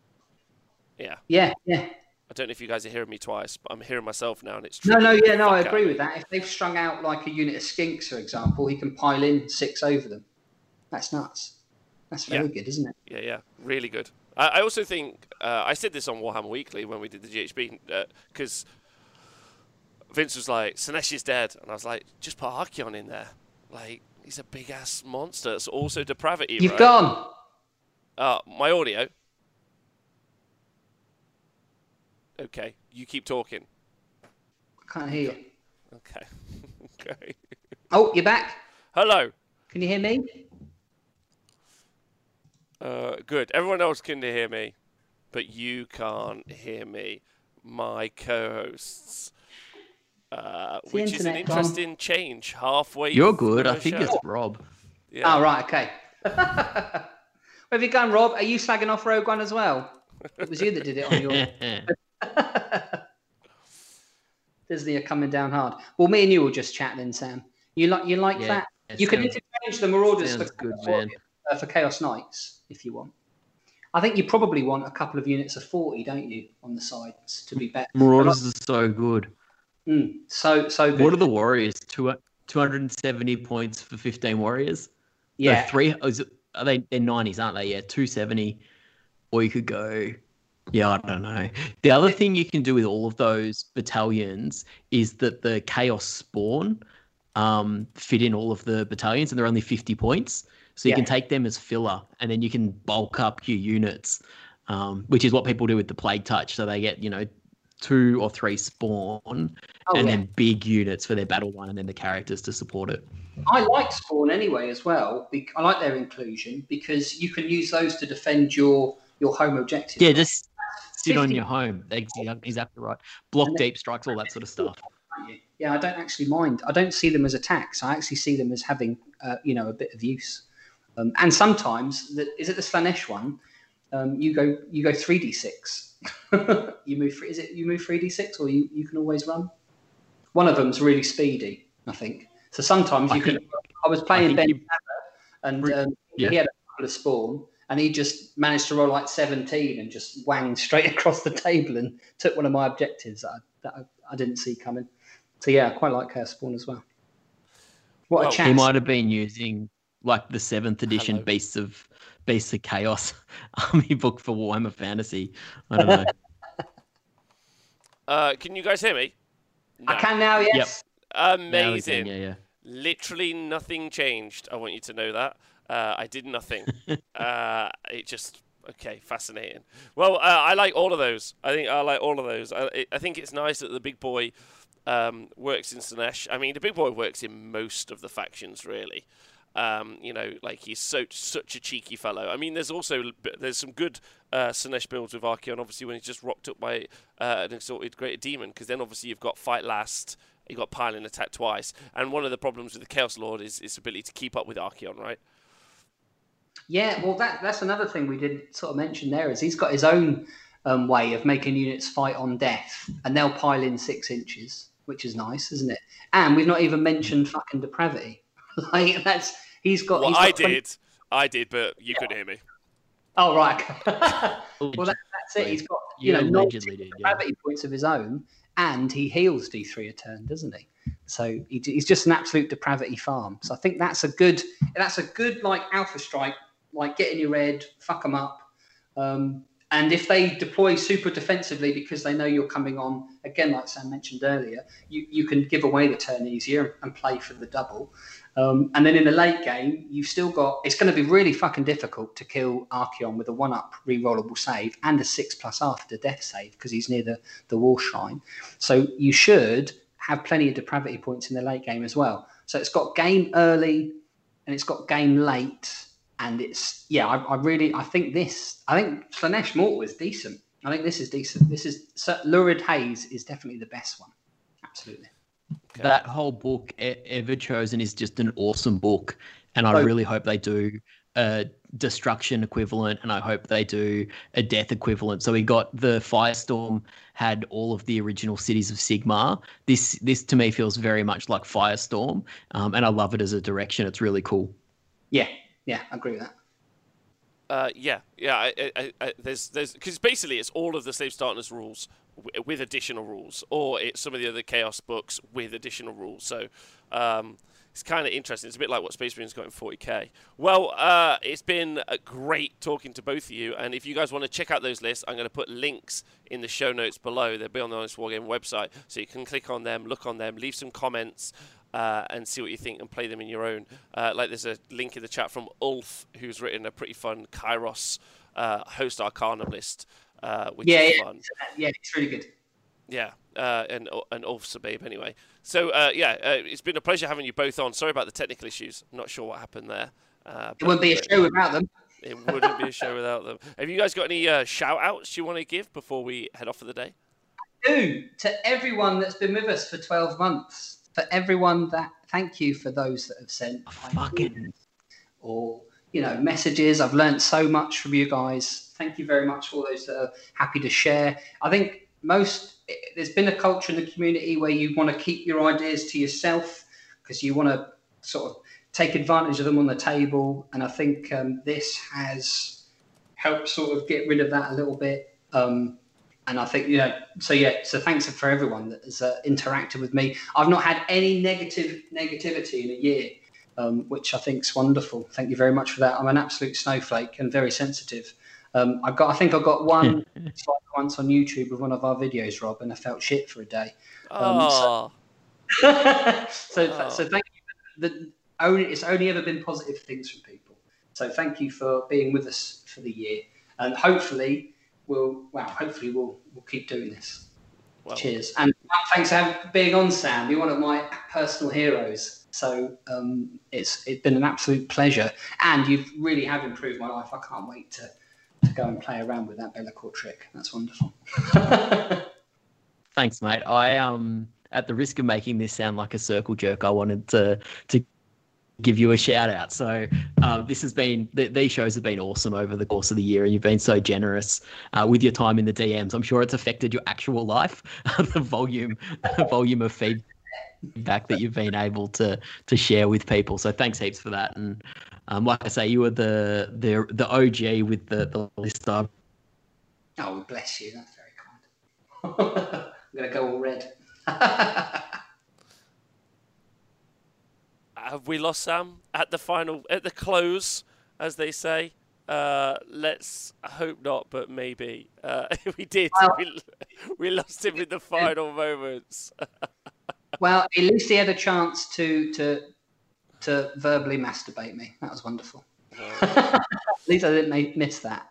Yeah. I don't know if you guys are hearing me twice, but I'm hearing myself now, and it's true. No, I agree with that. If they've strung out like a unit of skinks, for example, he can pile in 6 over them. That's nuts. That's very good, isn't it? Yeah, really good. I also think I said this on Warhammer Weekly when we did the GHB, because Vince was like, Slaanesh is dead, and I was like, just put Archaon in there. Like, he's a big ass monster. It's also depravity. You've gone. My audio. Okay, you keep talking. I can't hear you. Okay. Okay. Oh, you're back. Hello. Can you hear me? Good. Everyone else can hear me, but you can't hear me. My co-hosts. Which is an interesting change halfway. You're good. I through think the show. it's Rob. Yeah. Oh, right. Okay. Where have you gone, Rob? Are you slagging off Rogue One as well? It was you that did it on your... Disney are coming down hard. Well, me and you will just chat then, Sam. You like that? You can interchange the Marauders for Chaos Knights if you want. I think you probably want a couple of units of 40, don't you, on the sides to be better. Marauders are so good. So good. What are the Warriors? 270 points for 15 Warriors? Yeah. They're 90s, aren't they? Yeah, 270. Or you could go... Yeah, I don't know. The other thing you can do with all of those battalions is that the Chaos Spawn fit in all of the battalions, and they're only 50 points. So you can take them as filler, and then you can bulk up your units, which is what people do with the Plague Touch. So they get, 2 or 3 spawn, then big units for their battle line, and then the characters to support it. I like Spawn anyway as well. I like their inclusion because you can use those to defend your home objective. Yeah, just sit on your home. Exactly right. Block deep strikes, all that sort of stuff. Yeah, I don't actually mind. I don't see them as attacks. I actually see them as having, a bit of use. And sometimes, is it the Slaanesh one? You go 3d6. You move 3d6, or you can always run. One of them's really speedy, I think. So sometimes you can. I was playing Ben and he had a couple of spawn. And he just managed to roll like 17 and just wanged straight across the table and took one of my objectives that I didn't see coming. So yeah, I quite like Chaos Spawn as well. What a chance. He might have been using like the 7th edition Beasts of Chaos army book for Warhammer Fantasy. I don't know. Can you guys hear me? No. I can now, yes. Yep. Amazing. Yeah. Literally nothing changed. I want you to know that. I did nothing. It just... Okay, fascinating. Well, I like all of those. I think I like all of those. I think it's nice that the big boy works in Slaanesh. I mean, the big boy works in most of the factions, really. He's such a cheeky fellow. I mean, there's some good Slaanesh builds with Archaon, obviously, when he's just rocked up by an Exalted Greater Demon, because then obviously you've got Fight Last, you've got Pile and Attack twice, and one of the problems with the Chaos Lord is its ability to keep up with Archaon, right? Yeah, well, that's another thing we didn't sort of mention there, is he's got his own way of making units fight on death, and they'll pile in 6 inches, which is nice, isn't it? And we've not even mentioned fucking depravity. I did, but you couldn't hear me. Oh, right. Well, that's it. He's got, depravity points of his own, and he heals D3 a turn, doesn't he? So he's just an absolute depravity farm. So I think that's a good like alpha strike, like get in your head, fuck them up. And if they deploy super defensively because they know you're coming on, again, like Sam mentioned earlier, you can give away the turn easier and play for the double. And then in the late game, you've still got... It's going to be really fucking difficult to kill Archaon with a 1-up rerollable save and a 6+ after death save because he's near the War Shrine. So you should have plenty of depravity points in the late game as well. So it's got game early and it's got game late. And it's... Yeah, I think Slaanesh Mortal is decent. I think this is decent. Lurid Haze is definitely the best one. Absolutely. Okay. That whole book, Everchosen, is just an awesome book, and I really hope they do a destruction equivalent, and I hope they do a death equivalent. So we got the Firestorm had all of the original cities of Sigmar. This to me feels very much like Firestorm, and I love it as a direction. It's really cool. Yeah, I agree with that. There's because basically it's all of the Slave Starters rules with additional rules, or it's some of the other Chaos books with additional rules. So it's kind of interesting. It's a bit like what Space Marine's got in 40k. Well, it's been great talking to both of you, and if you guys want to check out those lists, I'm going to put links in the show notes below. They'll be on the Honest Wargame website, so you can click on them, look on them, leave some comments. And see what you think and play them in your own. There's a link in the chat from Ulf, who's written a pretty fun Kairos host Arcanum list, which is fun. Yeah, it's really good. Yeah, and also Babe anyway. So it's been a pleasure having you both on. Sorry about the technical issues. I'm not sure what happened there. It wouldn't be a show without them. It wouldn't be a show without them. Have you guys got any shout-outs you want to give before we head off for the day? To everyone that's been with us for 12 months, for everyone that, thank you for those that have sent or messages. I've learned so much from you guys. Thank you very much for all those that are happy to share. I think there's been a culture in the community where you want to keep your ideas to yourself because you want to sort of take advantage of them on the table. And I think this has helped sort of get rid of that a little bit. And I think, so thanks for everyone that has interacted with me. I've not had any negativity in a year, which I think is wonderful. Thank you very much for that. I'm an absolute snowflake and very sensitive. I think I got one strike once on YouTube with one of our videos, Rob, and I felt shit for a day. So thank you. It's only ever been positive things from people. So thank you for being with us for the year, and hopefully we'll keep doing this. Well, cheers, and thanks for being on, Sam. You're one of my personal heroes. So it's been an absolute pleasure, and you really have improved my life. I can't wait to go and play around with that Be'lakor trick. That's wonderful. Thanks, mate. I at the risk of making this sound like a circle jerk, I wanted to give you a shout out. So these shows have been awesome over the course of the year, and you've been so generous with your time in the DMs. I'm sure it's affected your actual life, the volume of feedback that you've been able to share with people. So thanks heaps for that. And like I say, you were the OG with the list of. Oh, bless you. That's very kind. I'm going to go all red. Have we lost Sam at the close, as they say? Let's hope not, but maybe. We did. Well, we lost him in the final moments. Well, at least he had a chance to verbally masturbate me. That was wonderful. At least I didn't miss that.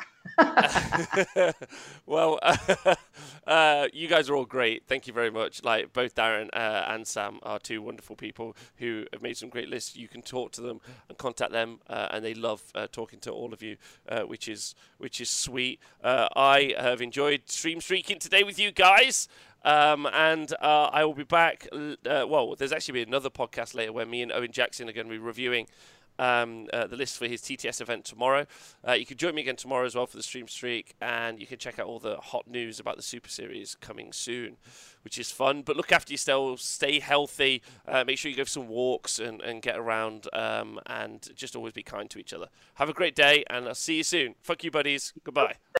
Well, you guys are all great. Thank you very much. Like both Darren and Sam are two wonderful people who have made some great lists. You can talk to them and contact them, and they love talking to all of you, which is sweet. I have enjoyed stream streaking today with you guys. And I will be back. There's actually been another podcast later where me and Owen Jackson are going to be reviewing the list for his TTS event tomorrow. You can join me again tomorrow as well for the stream streak, and you can check out all the hot news about the Super Series coming soon, which is fun. But look after yourselves, stay healthy, make sure you go for some walks and get around, and just always be kind to each other. Have a great day, and I'll see you soon. Fuck you, buddies. Goodbye.